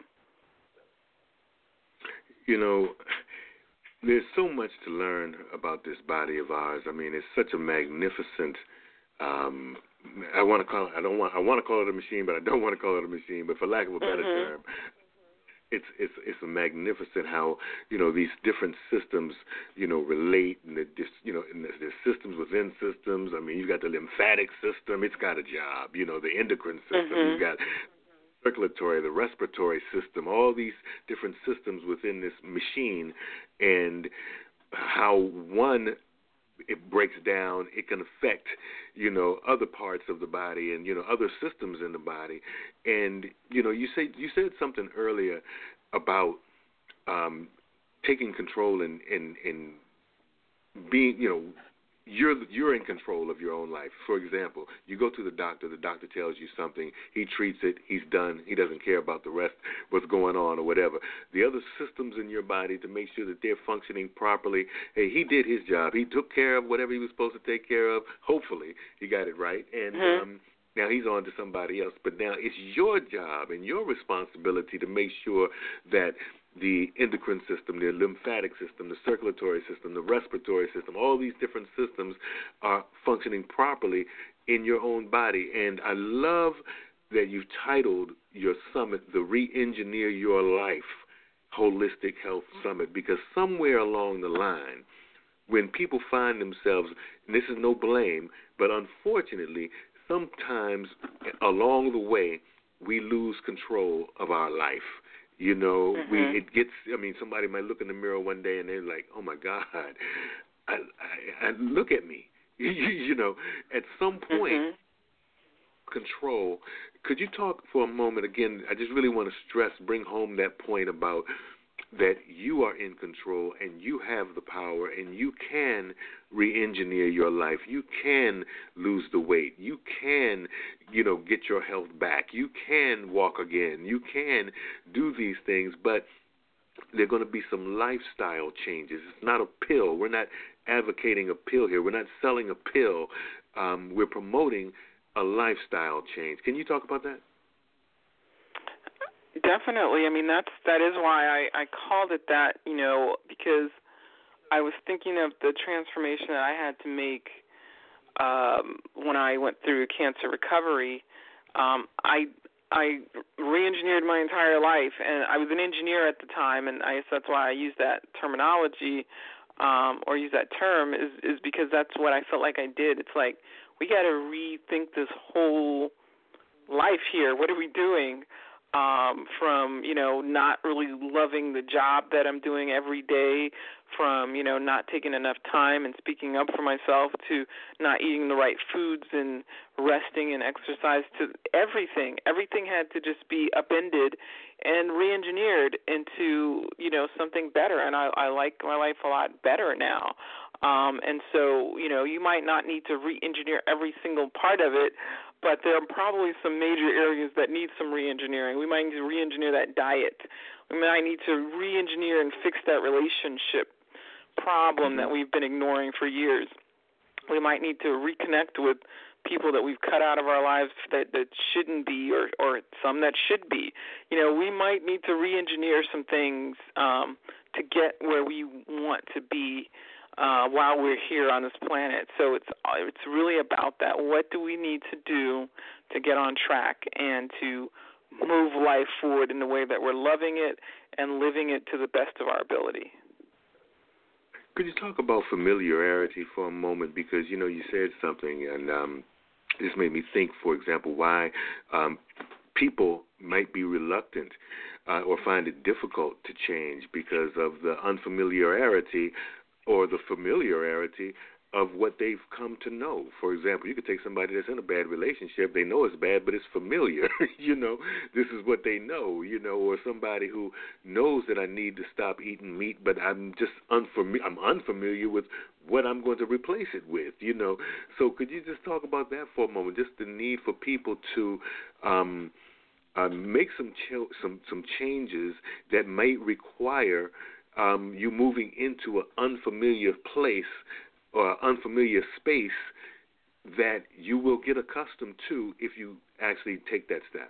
You know, there's so much to learn about this body of ours. I mean, it's such a magnificent. Um, I want to call. I don't want. I want to call it a machine, but I don't want to call it a machine. But for lack of a better mm-hmm. term, it's it's it's a magnificent how, you know, these different systems, you know, relate, and the, you know, and there's systems within systems. I mean, you got the lymphatic system; it's got a job. You know, the endocrine system. Mm-hmm. You've got circulatory, the respiratory system, all these different systems within this machine, and how one, it breaks down, it can affect, you know, other parts of the body and, you know, other systems in the body. And, you know, you say you said something earlier about um, taking control and in, in, in being, you know, You're you're in control of your own life. For example, you go to the doctor. The doctor tells you something. He treats it. He's done. He doesn't care about the rest, what's going on or whatever. The other systems in your body to make sure that they're functioning properly. Hey, he did his job. He took care of whatever he was supposed to take care of. Hopefully, he got it right. And mm-hmm. um, now he's on to somebody else. But now it's your job and your responsibility to make sure that the endocrine system, the lymphatic system, the circulatory system, the respiratory system, all these different systems are functioning properly in your own body. And I love that you've titled your summit the Re-Engineer Your Life Holistic Health Summit, because somewhere along the line, when people find themselves, and this is no blame, but unfortunately, sometimes along the way, we lose control of our life. You know, mm-hmm. we it gets. I mean, somebody might look in the mirror one day and they're like, "Oh my God, I, I, I look at me." you, you know, at some point, Mm-hmm. control. Could you talk for a moment again? I just really want to stress, bring home that point about that you are in control and you have the power and you can re-engineer your life. You can lose the weight. You can, you know, get your health back. You can walk again. You can do these things, but there are going to be some lifestyle changes. It's not a pill. We're not advocating a pill here. We're not selling a pill. Um, we're promoting a lifestyle change. Can you talk about that? Definitely. I mean, that's that is why I, I called it that, you know, because I was thinking of the transformation that I had to make um, when I went through cancer recovery. Um, I I re-engineered my entire life, and I was an engineer at the time, and I guess that's why I use that terminology um, or use that term is is because that's what I felt like I did. It's like we got to rethink this whole life here. What are we doing? Um, from, you know, not really loving the job that I'm doing every day, from, you know, not taking enough time and speaking up for myself, to not eating the right foods and resting and exercise, to everything. Everything had to just be upended and re-engineered into, you know, something better. And I, I like my life a lot better now. Um, and so, you know, you might not need to re-engineer every single part of it, but there are probably some major areas that need some re-engineering. We might need to re-engineer that diet. We might need to re-engineer and fix that relationship problem that we've been ignoring for years. We might need to reconnect with people that we've cut out of our lives that, that shouldn't be, or, or some that should be. You know, we might need to re-engineer some things um, to get where we want to be Uh, while we're here on this planet. So it's it's really about that. What do we need to do to get on track and to move life forward in the way that we're loving it and living it to the best of our ability? Could you talk about familiarity for a moment? Because, you know, you said something, and um, this made me think, for example, why um, people might be reluctant uh, or find it difficult to change because of the unfamiliarity or the familiarity of what they've come to know. For example, you could take somebody that's in a bad relationship. They know it's bad, but it's familiar. you know, this is what they know, you know, or somebody who knows that I need to stop eating meat, but I'm just unfamiliar. I'm unfamiliar with what I'm going to replace it with, you know. So could you just talk about that for a moment, just the need for people to um, uh, make some, ch- some, some changes that may require Um, you moving into an unfamiliar place or unfamiliar space that you will get accustomed to if you actually take that step.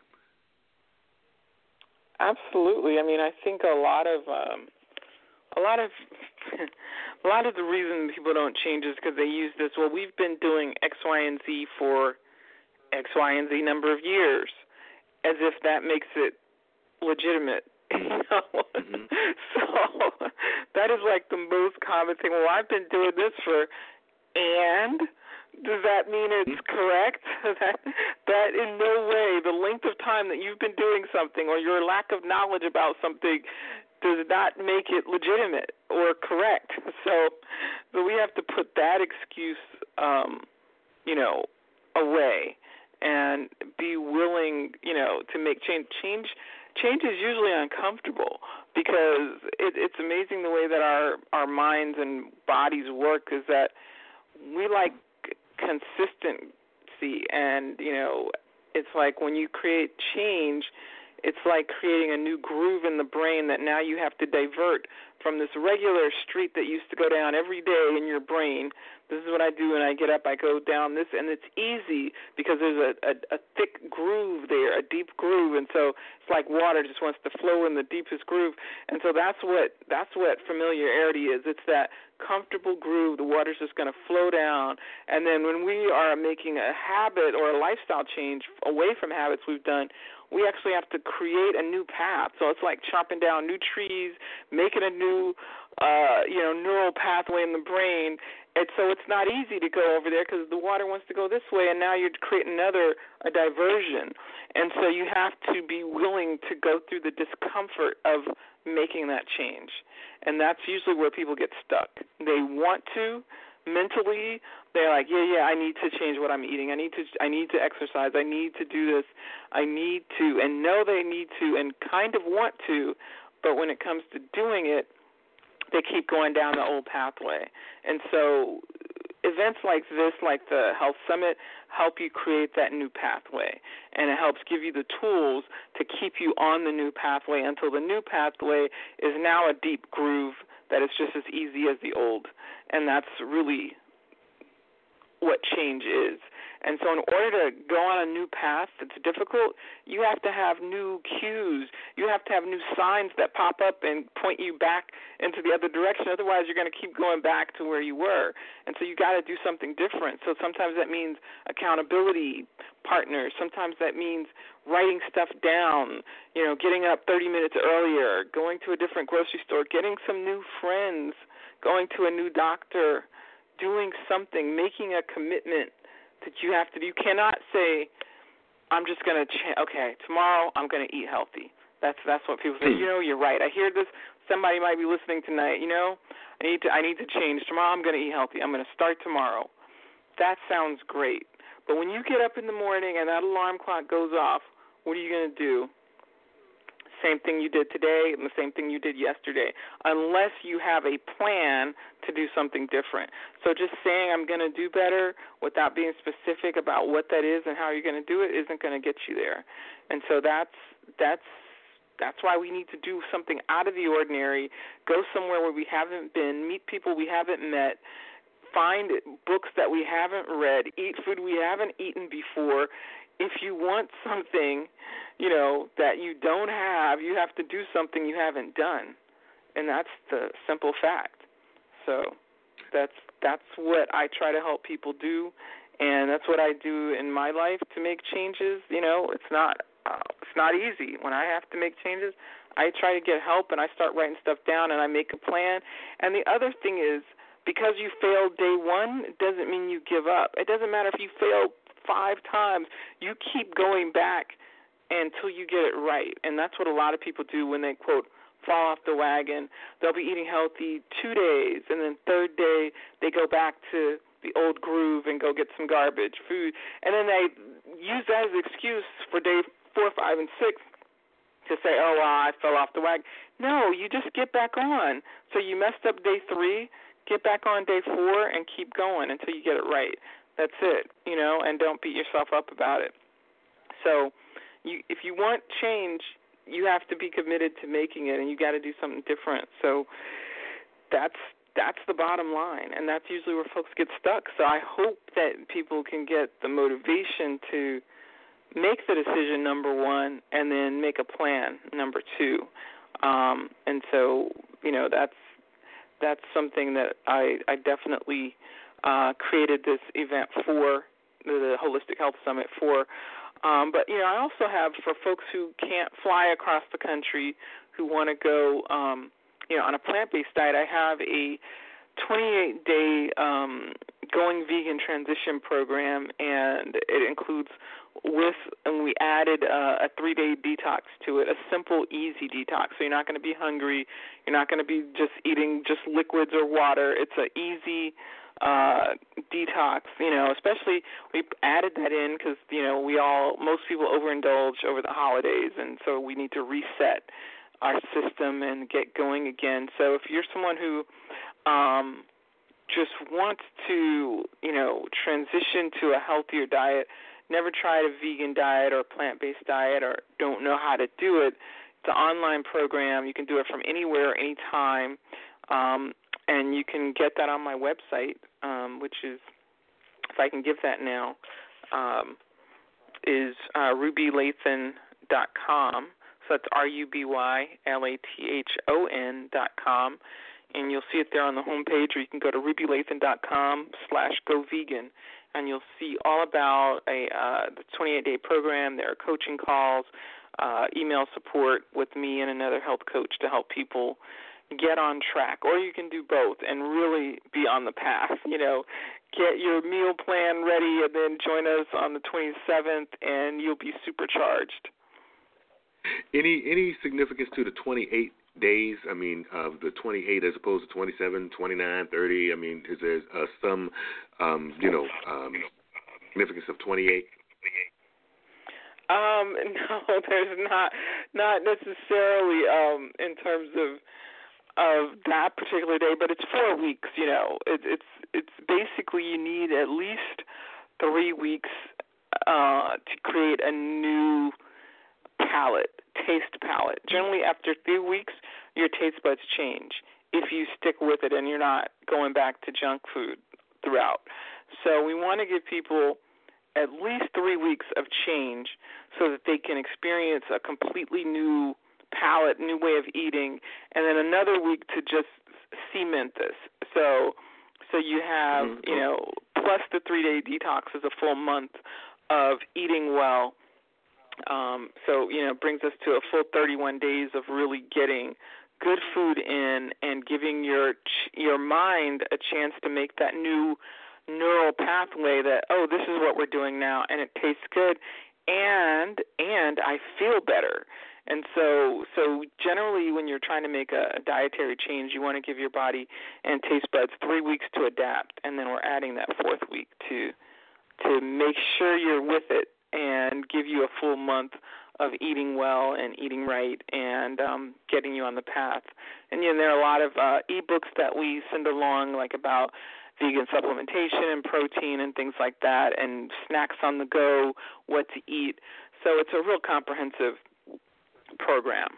Absolutely. I mean, I think a lot of um, a lot of a lot of the reason people don't change is because they use this. Well, we've been doing X, Y, and Z for X, Y, and Z number of years, as if that makes it legitimate. You know? Mm-hmm. So that is like the most common thing. Well, I've been doing this for, and does that mean it's correct? that, that in no way, the length of time that you've been doing something or your lack of knowledge about something does not make it legitimate or correct. So, so we have to put that excuse, um, you know, away and be willing, you know, to make change. Change Change is usually uncomfortable because it, it's amazing the way that our, our minds and bodies work is that we like consistency. And, you know, it's like when you create change, it's like creating a new groove in the brain that now you have to divert from this regular street that used to go down every day in your brain. This is what I do when I get up. I go down this, and it's easy because there's a, a, a thick groove there, a deep groove, and so it's like water just wants to flow in the deepest groove. And so that's what that's what familiarity is. It's that comfortable groove. The water's just going to flow down, and then when we are making a habit or a lifestyle change away from habits we've done, we actually have to create a new path. So it's like chopping down new trees, making a new, uh, you know, neural pathway in the brain. And so it's not easy to go over there because the water wants to go this way, and now you're creating another a diversion. And so you have to be willing to go through the discomfort of making that change. And that's usually where people get stuck. They want to, mentally, they're like, yeah, yeah, I need to change what I'm eating. I need to, I need to exercise. I need to do this. I need to, and know they need to, and kind of want to, but when it comes to doing it, they keep going down the old pathway. And so events like this, like the Health Summit, help you create that new pathway, and it helps give you the tools to keep you on the new pathway until the new pathway is now a deep groove that is just as easy as the old. And that's really what change is. And so in order to go on a new path that's difficult, you have to have new cues. You have to have new signs that pop up and point you back into the other direction. Otherwise, you're going to keep going back to where you were. And so you got to do something different. So sometimes that means accountability partners. Sometimes that means writing stuff down, you know, getting up thirty minutes earlier, going to a different grocery store, getting some new friends, going to a new doctor, doing something, making a commitment that you have to do. You cannot say, I'm just going to, ch- okay, tomorrow I'm going to eat healthy. That's that's what people say. You know, you're right. I hear this. Somebody might be listening tonight. You know, I need to I need to change. Tomorrow I'm going to eat healthy. I'm going to start tomorrow. That sounds great. But when you get up in the morning and that alarm clock goes off, what are you going to do? Same thing you did today and the same thing you did yesterday, unless you have a plan to do something different. So just saying I'm going to do better without being specific about what that is and how you're going to do it isn't going to get you there. And so that's that's that's why we need to do something out of the ordinary, go somewhere where we haven't been, meet people we haven't met, find books that we haven't read, eat food we haven't eaten before. If you want something, you know, that you don't have, you have to do something you haven't done. And that's the simple fact. So that's that's what I try to help people do, and that's what I do in my life to make changes. You know, it's not uh, it's not easy. When I have to make changes, I try to get help, and I start writing stuff down, and I make a plan. And the other thing is, because you failed day one, it doesn't mean you give up. It doesn't matter if you failed five times. You keep going back until you get it right. And that's what a lot of people do when they, quote, fall off the wagon. They'll be eating healthy two days, and then third day they go back to the old groove and go get some garbage food. And then they use that as an excuse for day four, five, and six to say, oh, well, I fell off the wagon. No, you just get back on. So you messed up day three, get back on day four and keep going until you get it right. That's it, you know, and don't beat yourself up about it. So you, if you want change, you have to be committed to making it, and you got to do something different. So that's that's the bottom line, and that's usually where folks get stuck. So I hope that people can get the motivation to make the decision, number one, and then make a plan, number two. Um, and so, you know, that's that's something that I, I definitely uh, created this event for, the Holistic Health Summit for. Um, but, you know, I also have, for folks who can't fly across the country, who want to go, um, you know, on a plant-based diet, I have a twenty-eight day um, Going Vegan Transition program, and it includes with, and we added uh, a three-day detox to it, a simple, easy detox. So you're not going to be hungry. You're not going to be just eating just liquids or water. It's an easy uh, detox, you know, especially we added that in because, you know, we all, most people overindulge over the holidays, and so we need to reset our system and get going again. So if you're someone who um, just wants to, you know, transition to a healthier diet, never tried a vegan diet or a plant-based diet or don't know how to do it, it's an online program. You can do it from anywhere, anytime, um, and you can get that on my website, um, which is, if I can give that now, um, is uh, ruby lathan dot com. So that's R U B Y L A T H O N dot com. And you'll see it there on the homepage, or you can go to ruby lathan dot com slash go vegan, and you'll see all about a uh, the twenty-eight day program. There are coaching calls, uh, email support with me and another health coach to help people get on track. Or you can do both and really be on the path. You know, get your meal plan ready and then join us on the twenty-seventh, and you'll be supercharged. Any any significance to the twenty-eight days? I mean, of the twenty-eight as opposed to twenty-seven, twenty-nine, thirty? I mean, is there uh, some, um, you know, um, significance of twenty-eight? Um, no, there's not, not necessarily um, in terms of of that particular day, but it's four weeks. You know, it, it's it's basically you need at least three weeks uh, to create a new palate, taste palate. Generally, after three weeks, your taste buds change if you stick with it and you're not going back to junk food throughout. So we want to give people at least three weeks of change so that they can experience a completely new palate, new way of eating, and then another week to just cement this. So so you have, mm-hmm. you know, plus the three-day detox is a full month of eating well. Um, so, you know, it brings us to a full thirty-one days of really getting good food in and giving your your mind a chance to make that new neural pathway that, oh, this is what we're doing now, and it tastes good, and and I feel better. And so so generally when you're trying to make a, a dietary change, you want to give your body and taste buds three weeks to adapt, and then we're adding that fourth week to to make sure you're with it and give you a full month of eating well and eating right and um, getting you on the path. And you know, there are a lot of uh, e-books that we send along, like about vegan supplementation and protein and things like that, and snacks on the go, what to eat. So it's a real comprehensive program.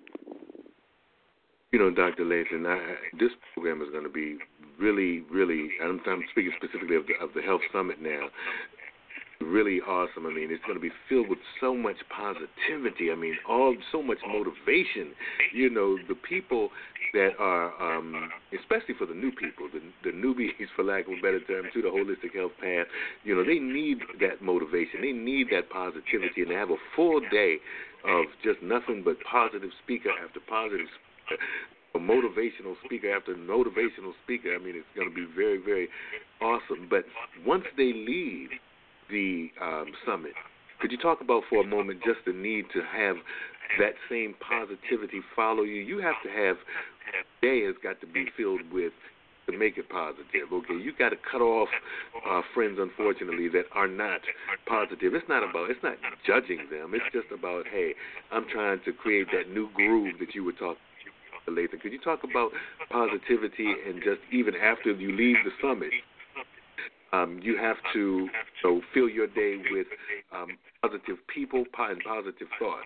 You know, Doctor Lathan, I, this program is going to be really, really, I'm, I'm speaking specifically of the, of the Health Summit now, really awesome. I mean, it's going to be filled with so much positivity. I mean, all so much motivation. You know, the people that are, um, especially for the new people, the, the newbies, for lack of a better term, to the holistic health path, you know, they need that motivation. They need that positivity, and they have a full day of just nothing but positive speaker after positive speaker, a motivational speaker after motivational speaker. I mean, it's going to be very, very awesome. But once they leave the um, summit, could you talk about for a moment just the need to have that same positivity follow you? You have to have, day has got to be filled with to make it positive, okay? You got to cut off uh, friends, unfortunately, that are not positive. It's not about, it's not judging them. It's just about, hey, I'm trying to create that new groove that you were talking about, Lathan. Could you talk about positivity and just even after you leave the summit, um, you have to so fill your day with um, positive people and positive thoughts?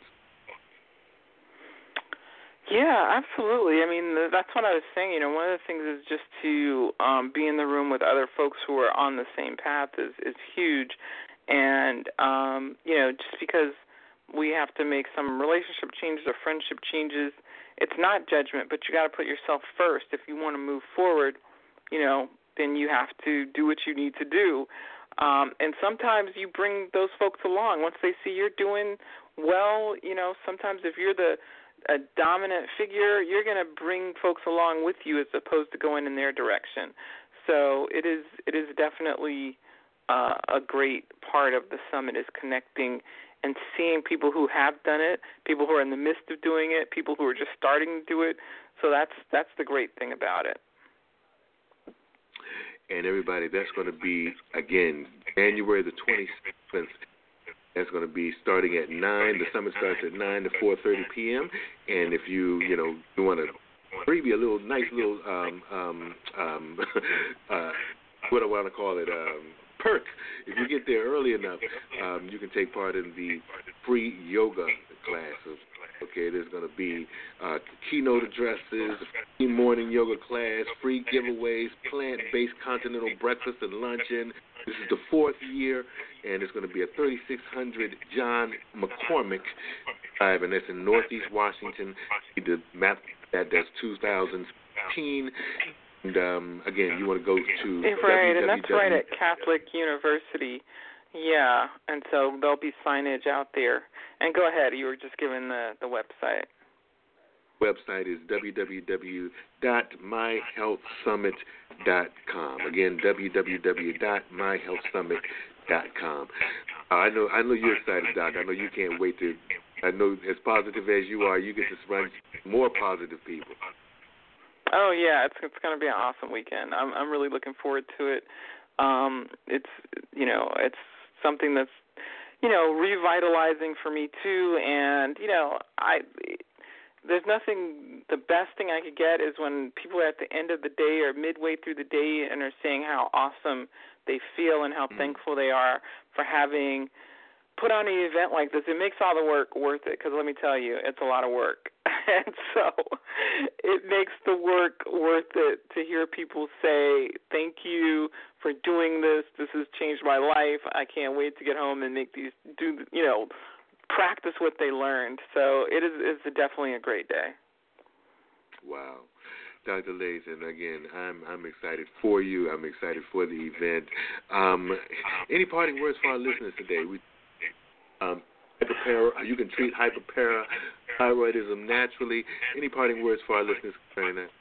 Yeah, absolutely. I mean, that's what I was saying. You know, one of the things is just to um, be in the room with other folks who are on the same path is, is huge. And, um, you know, just because we have to make some relationship changes or friendship changes, it's not judgment, but you got to put yourself first. If you want to move forward, you know, then you have to do what you need to do. Um, and sometimes you bring those folks along. Once they see you're doing well, you know, sometimes if you're the a dominant figure, you're going to bring folks along with you as opposed to going in their direction. So it is it is definitely uh, a great part of the summit is connecting and seeing people who have done it, people who are in the midst of doing it, people who are just starting to do it. So that's that's the great thing about it. And everybody, that's going to be, again, January the twenty-seventh. That's going to be starting at nine. The summit starts at nine to four thirty p.m. And if you, you know, you want to preview a little nice little, um, um, um, uh, what do I want to call it, um, perk, if you get there early enough, um, you can take part in the free yoga classes. Okay, there's going to be uh, keynote addresses, free morning yoga class, free giveaways, plant-based continental breakfast and luncheon. This is the fourth year, and it's going to be at thirty-six hundred John McCormick Drive, and that's in Northeast Washington. The map that that's two thousand fifteen. And um, again, you want to go to right, and that's right at Catholic University. Yeah, and so there'll be signage out there. And go ahead, you were just giving the, the website. Website is w w w dot my health summit dot com. Again, w w w dot my health summit dot com. Uh, I know, I know you're excited, Doc. I know you can't wait to I know as positive as you are, you get to surround more positive people. Oh yeah, it's it's going to be an awesome weekend. I'm I'm really looking forward to it. Um, it's you know it's something that's you know revitalizing for me too, and you know I there's nothing. The best thing I could get is when people at the end of the day or midway through the day and are saying how awesome they feel and how mm. thankful they are for having put on an event like this. It makes all the work worth it, because let me tell you, it's a lot of work. And so it makes the work worth it to hear people say, thank you for doing this. This has changed my life. I can't wait to get home and make these, do you know, practice what they learned. So it is it's definitely a great day. Wow. Doctor Layton, again, I'm I'm excited for you. I'm excited for the event. Um, any parting words for our listeners today? We Um, hyperpara, you can treat hyperparathyroidism naturally. Any parting words for our listeners concerning that?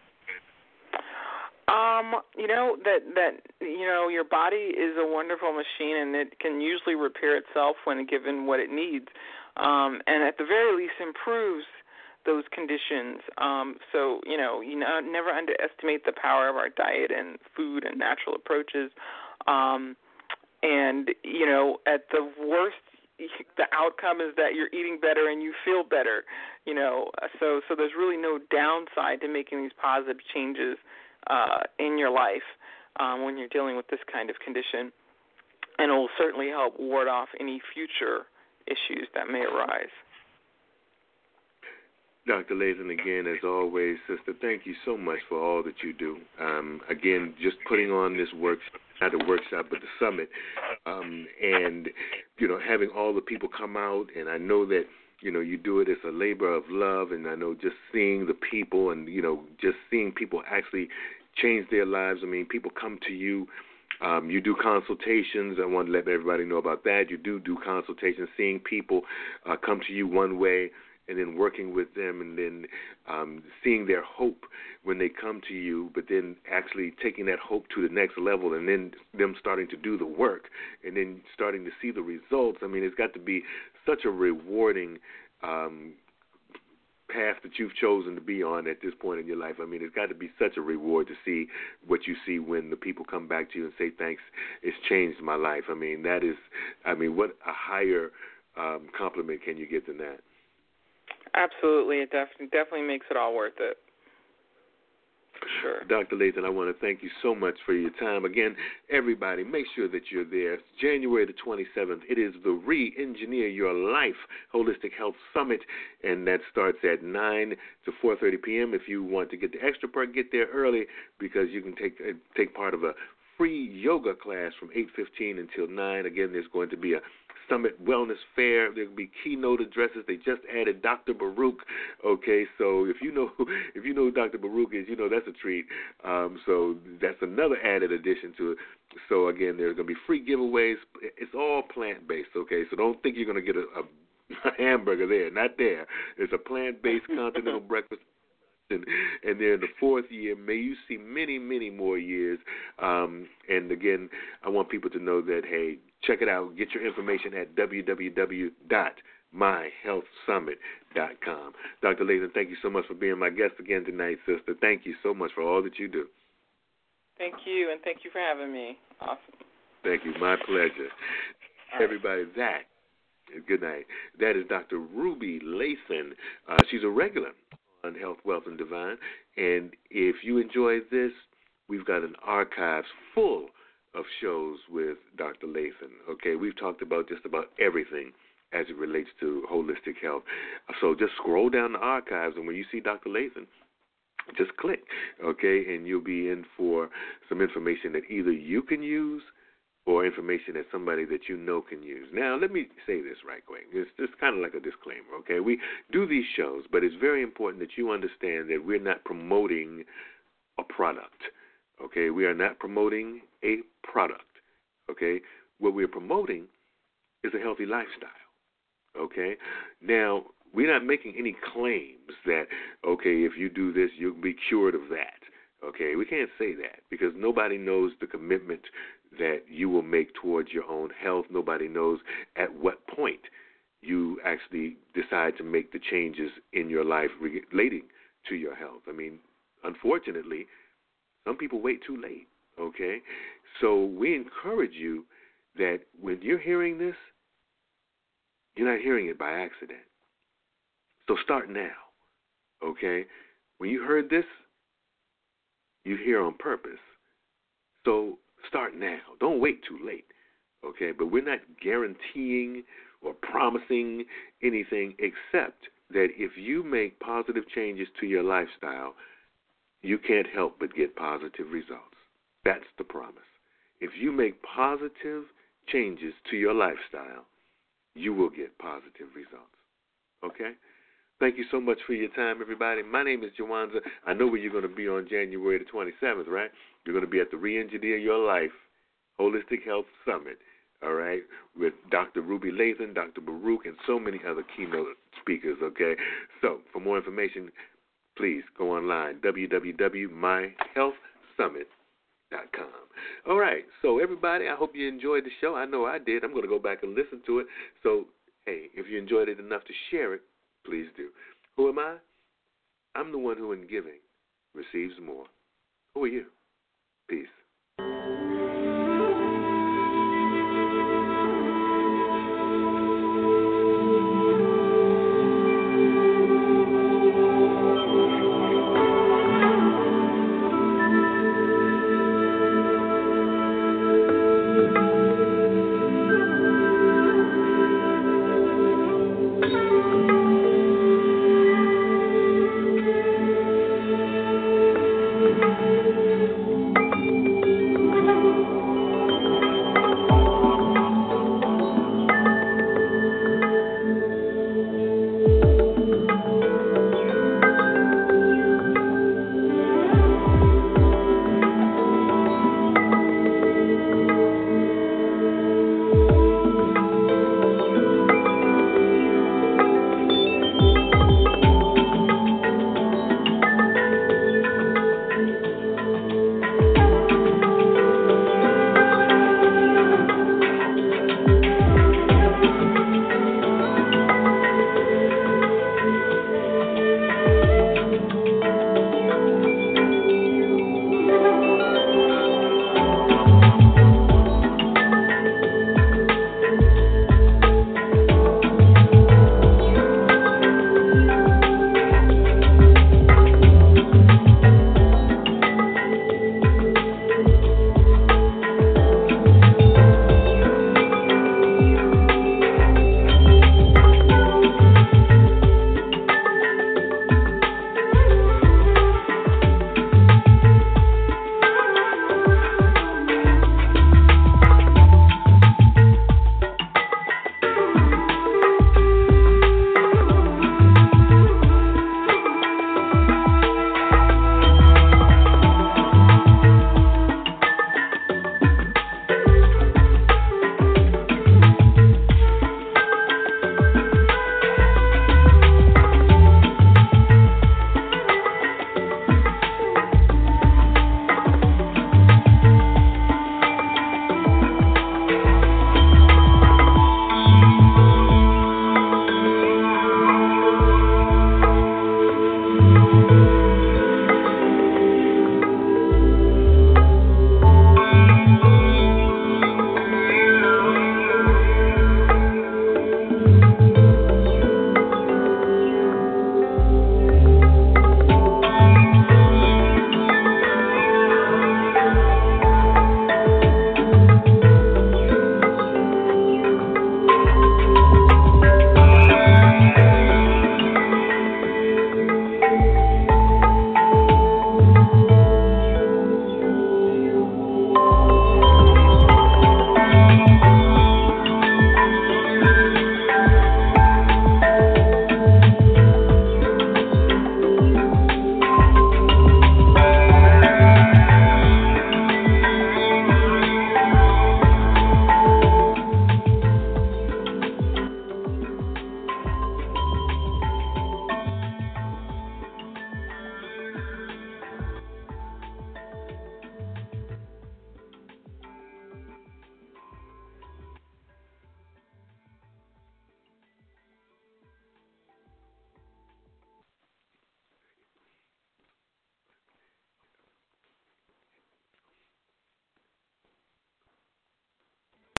Um, you know that that you know your body is a wonderful machine, and it can usually repair itself when given what it needs, um, and at the very least improves those conditions. Um, so you know you know, never underestimate the power of our diet and food and natural approaches. Um, and you know, at the worst, the outcome is that you're eating better and you feel better, you know. So, so there's really no downside to making these positive changes uh, in your life um, when you're dealing with this kind of condition, and it will certainly help ward off any future issues that may arise. Doctor Layton, again, as always, sister, thank you so much for all that you do. Um, again, just putting on this workshop, not the workshop, but the summit, um, and, you know, having all the people come out, and I know that, you know, you do it as a labor of love, and I know just seeing the people and, you know, just seeing people actually change their lives. I mean, people come to you. Um, you do consultations. I want to let everybody know about that. You do do consultations, seeing people uh, come to you one way, and then working with them, and then um, seeing their hope when they come to you, but then actually taking that hope to the next level, and then them starting to do the work, and then starting to see the results. I mean, it's got to be such a rewarding um, path that you've chosen to be on at this point in your life. I mean, it's got to be such a reward to see what you see when the people come back to you and say, thanks, it's changed my life. I mean, that is, I mean, what a higher um, compliment can you get than that? Absolutely. It definitely, definitely makes it all worth it. For sure. Doctor Layton, I want to thank you so much for your time. Again, everybody, make sure that you're there. It's January the twenty-seventh. It is the Re-Engineer Your Life Holistic Health Summit, and that starts at nine to four thirty p.m. If you want to get the extra part, get there early, because you can take uh, take part of a free yoga class from eight fifteen until nine. Again, there's going to be a Summit Wellness Fair. There will be keynote addresses. They just added Doctor Baruch. Okay, so if you know if you know who Doctor Baruch is, you know that's a treat. Um, so that's another added addition to it. So again, there's going to be free giveaways. It's all plant-based. Okay, so don't think you're going to get a, a hamburger there. Not there. It's a plant-based continental breakfast. And, and they're in the fourth year. May you see many, many more years. Um, and again, I want people to know that, hey, check it out. Get your information at w w w dot my health summit dot com. Doctor Layton, thank you so much for being my guest again tonight, sister. Thank you so much for all that you do. Thank you, and thank you for having me. Awesome. Thank you. My pleasure. Right. Everybody, that, good night. That is Doctor Ruby Layton. Uh, she's a regular on Health, Wealth, and Divine. And if you enjoyed this, we've got an archives full of shows with Doctor Layton. Okay, we've talked about just about everything as it relates to holistic health. So just scroll down the archives, and when you see Doctor Layton, just click, okay, and you'll be in for some information that either you can use or information that somebody that you know can use. Now, let me say this right quick. It's just kind of like a disclaimer, okay? We do these shows, but it's very important that you understand that we're not promoting a product, okay? We are not promoting a product, okay? What we're promoting is a healthy lifestyle, okay? Now, we're not making any claims that, okay, if you do this, you'll be cured of that, okay? We can't say that because nobody knows the commitment that you will make towards your own health. Nobody knows at what point you actually decide to make the changes in your life relating to your health. I mean, unfortunately, some people wait too late, okay? So we encourage you that when you're hearing this, you're not hearing it by accident. So start now, okay? When you heard this, you hear on purpose. So start now. Don't wait too late, okay? But we're not guaranteeing or promising anything except that if you make positive changes to your lifestyle, you can't help but get positive results. That's the promise. If you make positive changes to your lifestyle, you will get positive results, okay? Thank you so much for your time, everybody. My name is Jawanza. I know where you're going to be on January the twenty-seventh, right? You're going to be at the Re-Engineer Your Life Holistic Health Summit, all right, with Doctor Ruby Lathan, Doctor Baruch, and so many other keynote speakers, okay? So for more information, please go online, w w w dot my health summit dot com. All right, so everybody, I hope you enjoyed the show. I know I did. I'm going to go back and listen to it. So, hey, if you enjoyed it enough to share it, please do. Who am I? I'm the one who in giving receives more. Who are you? Peace.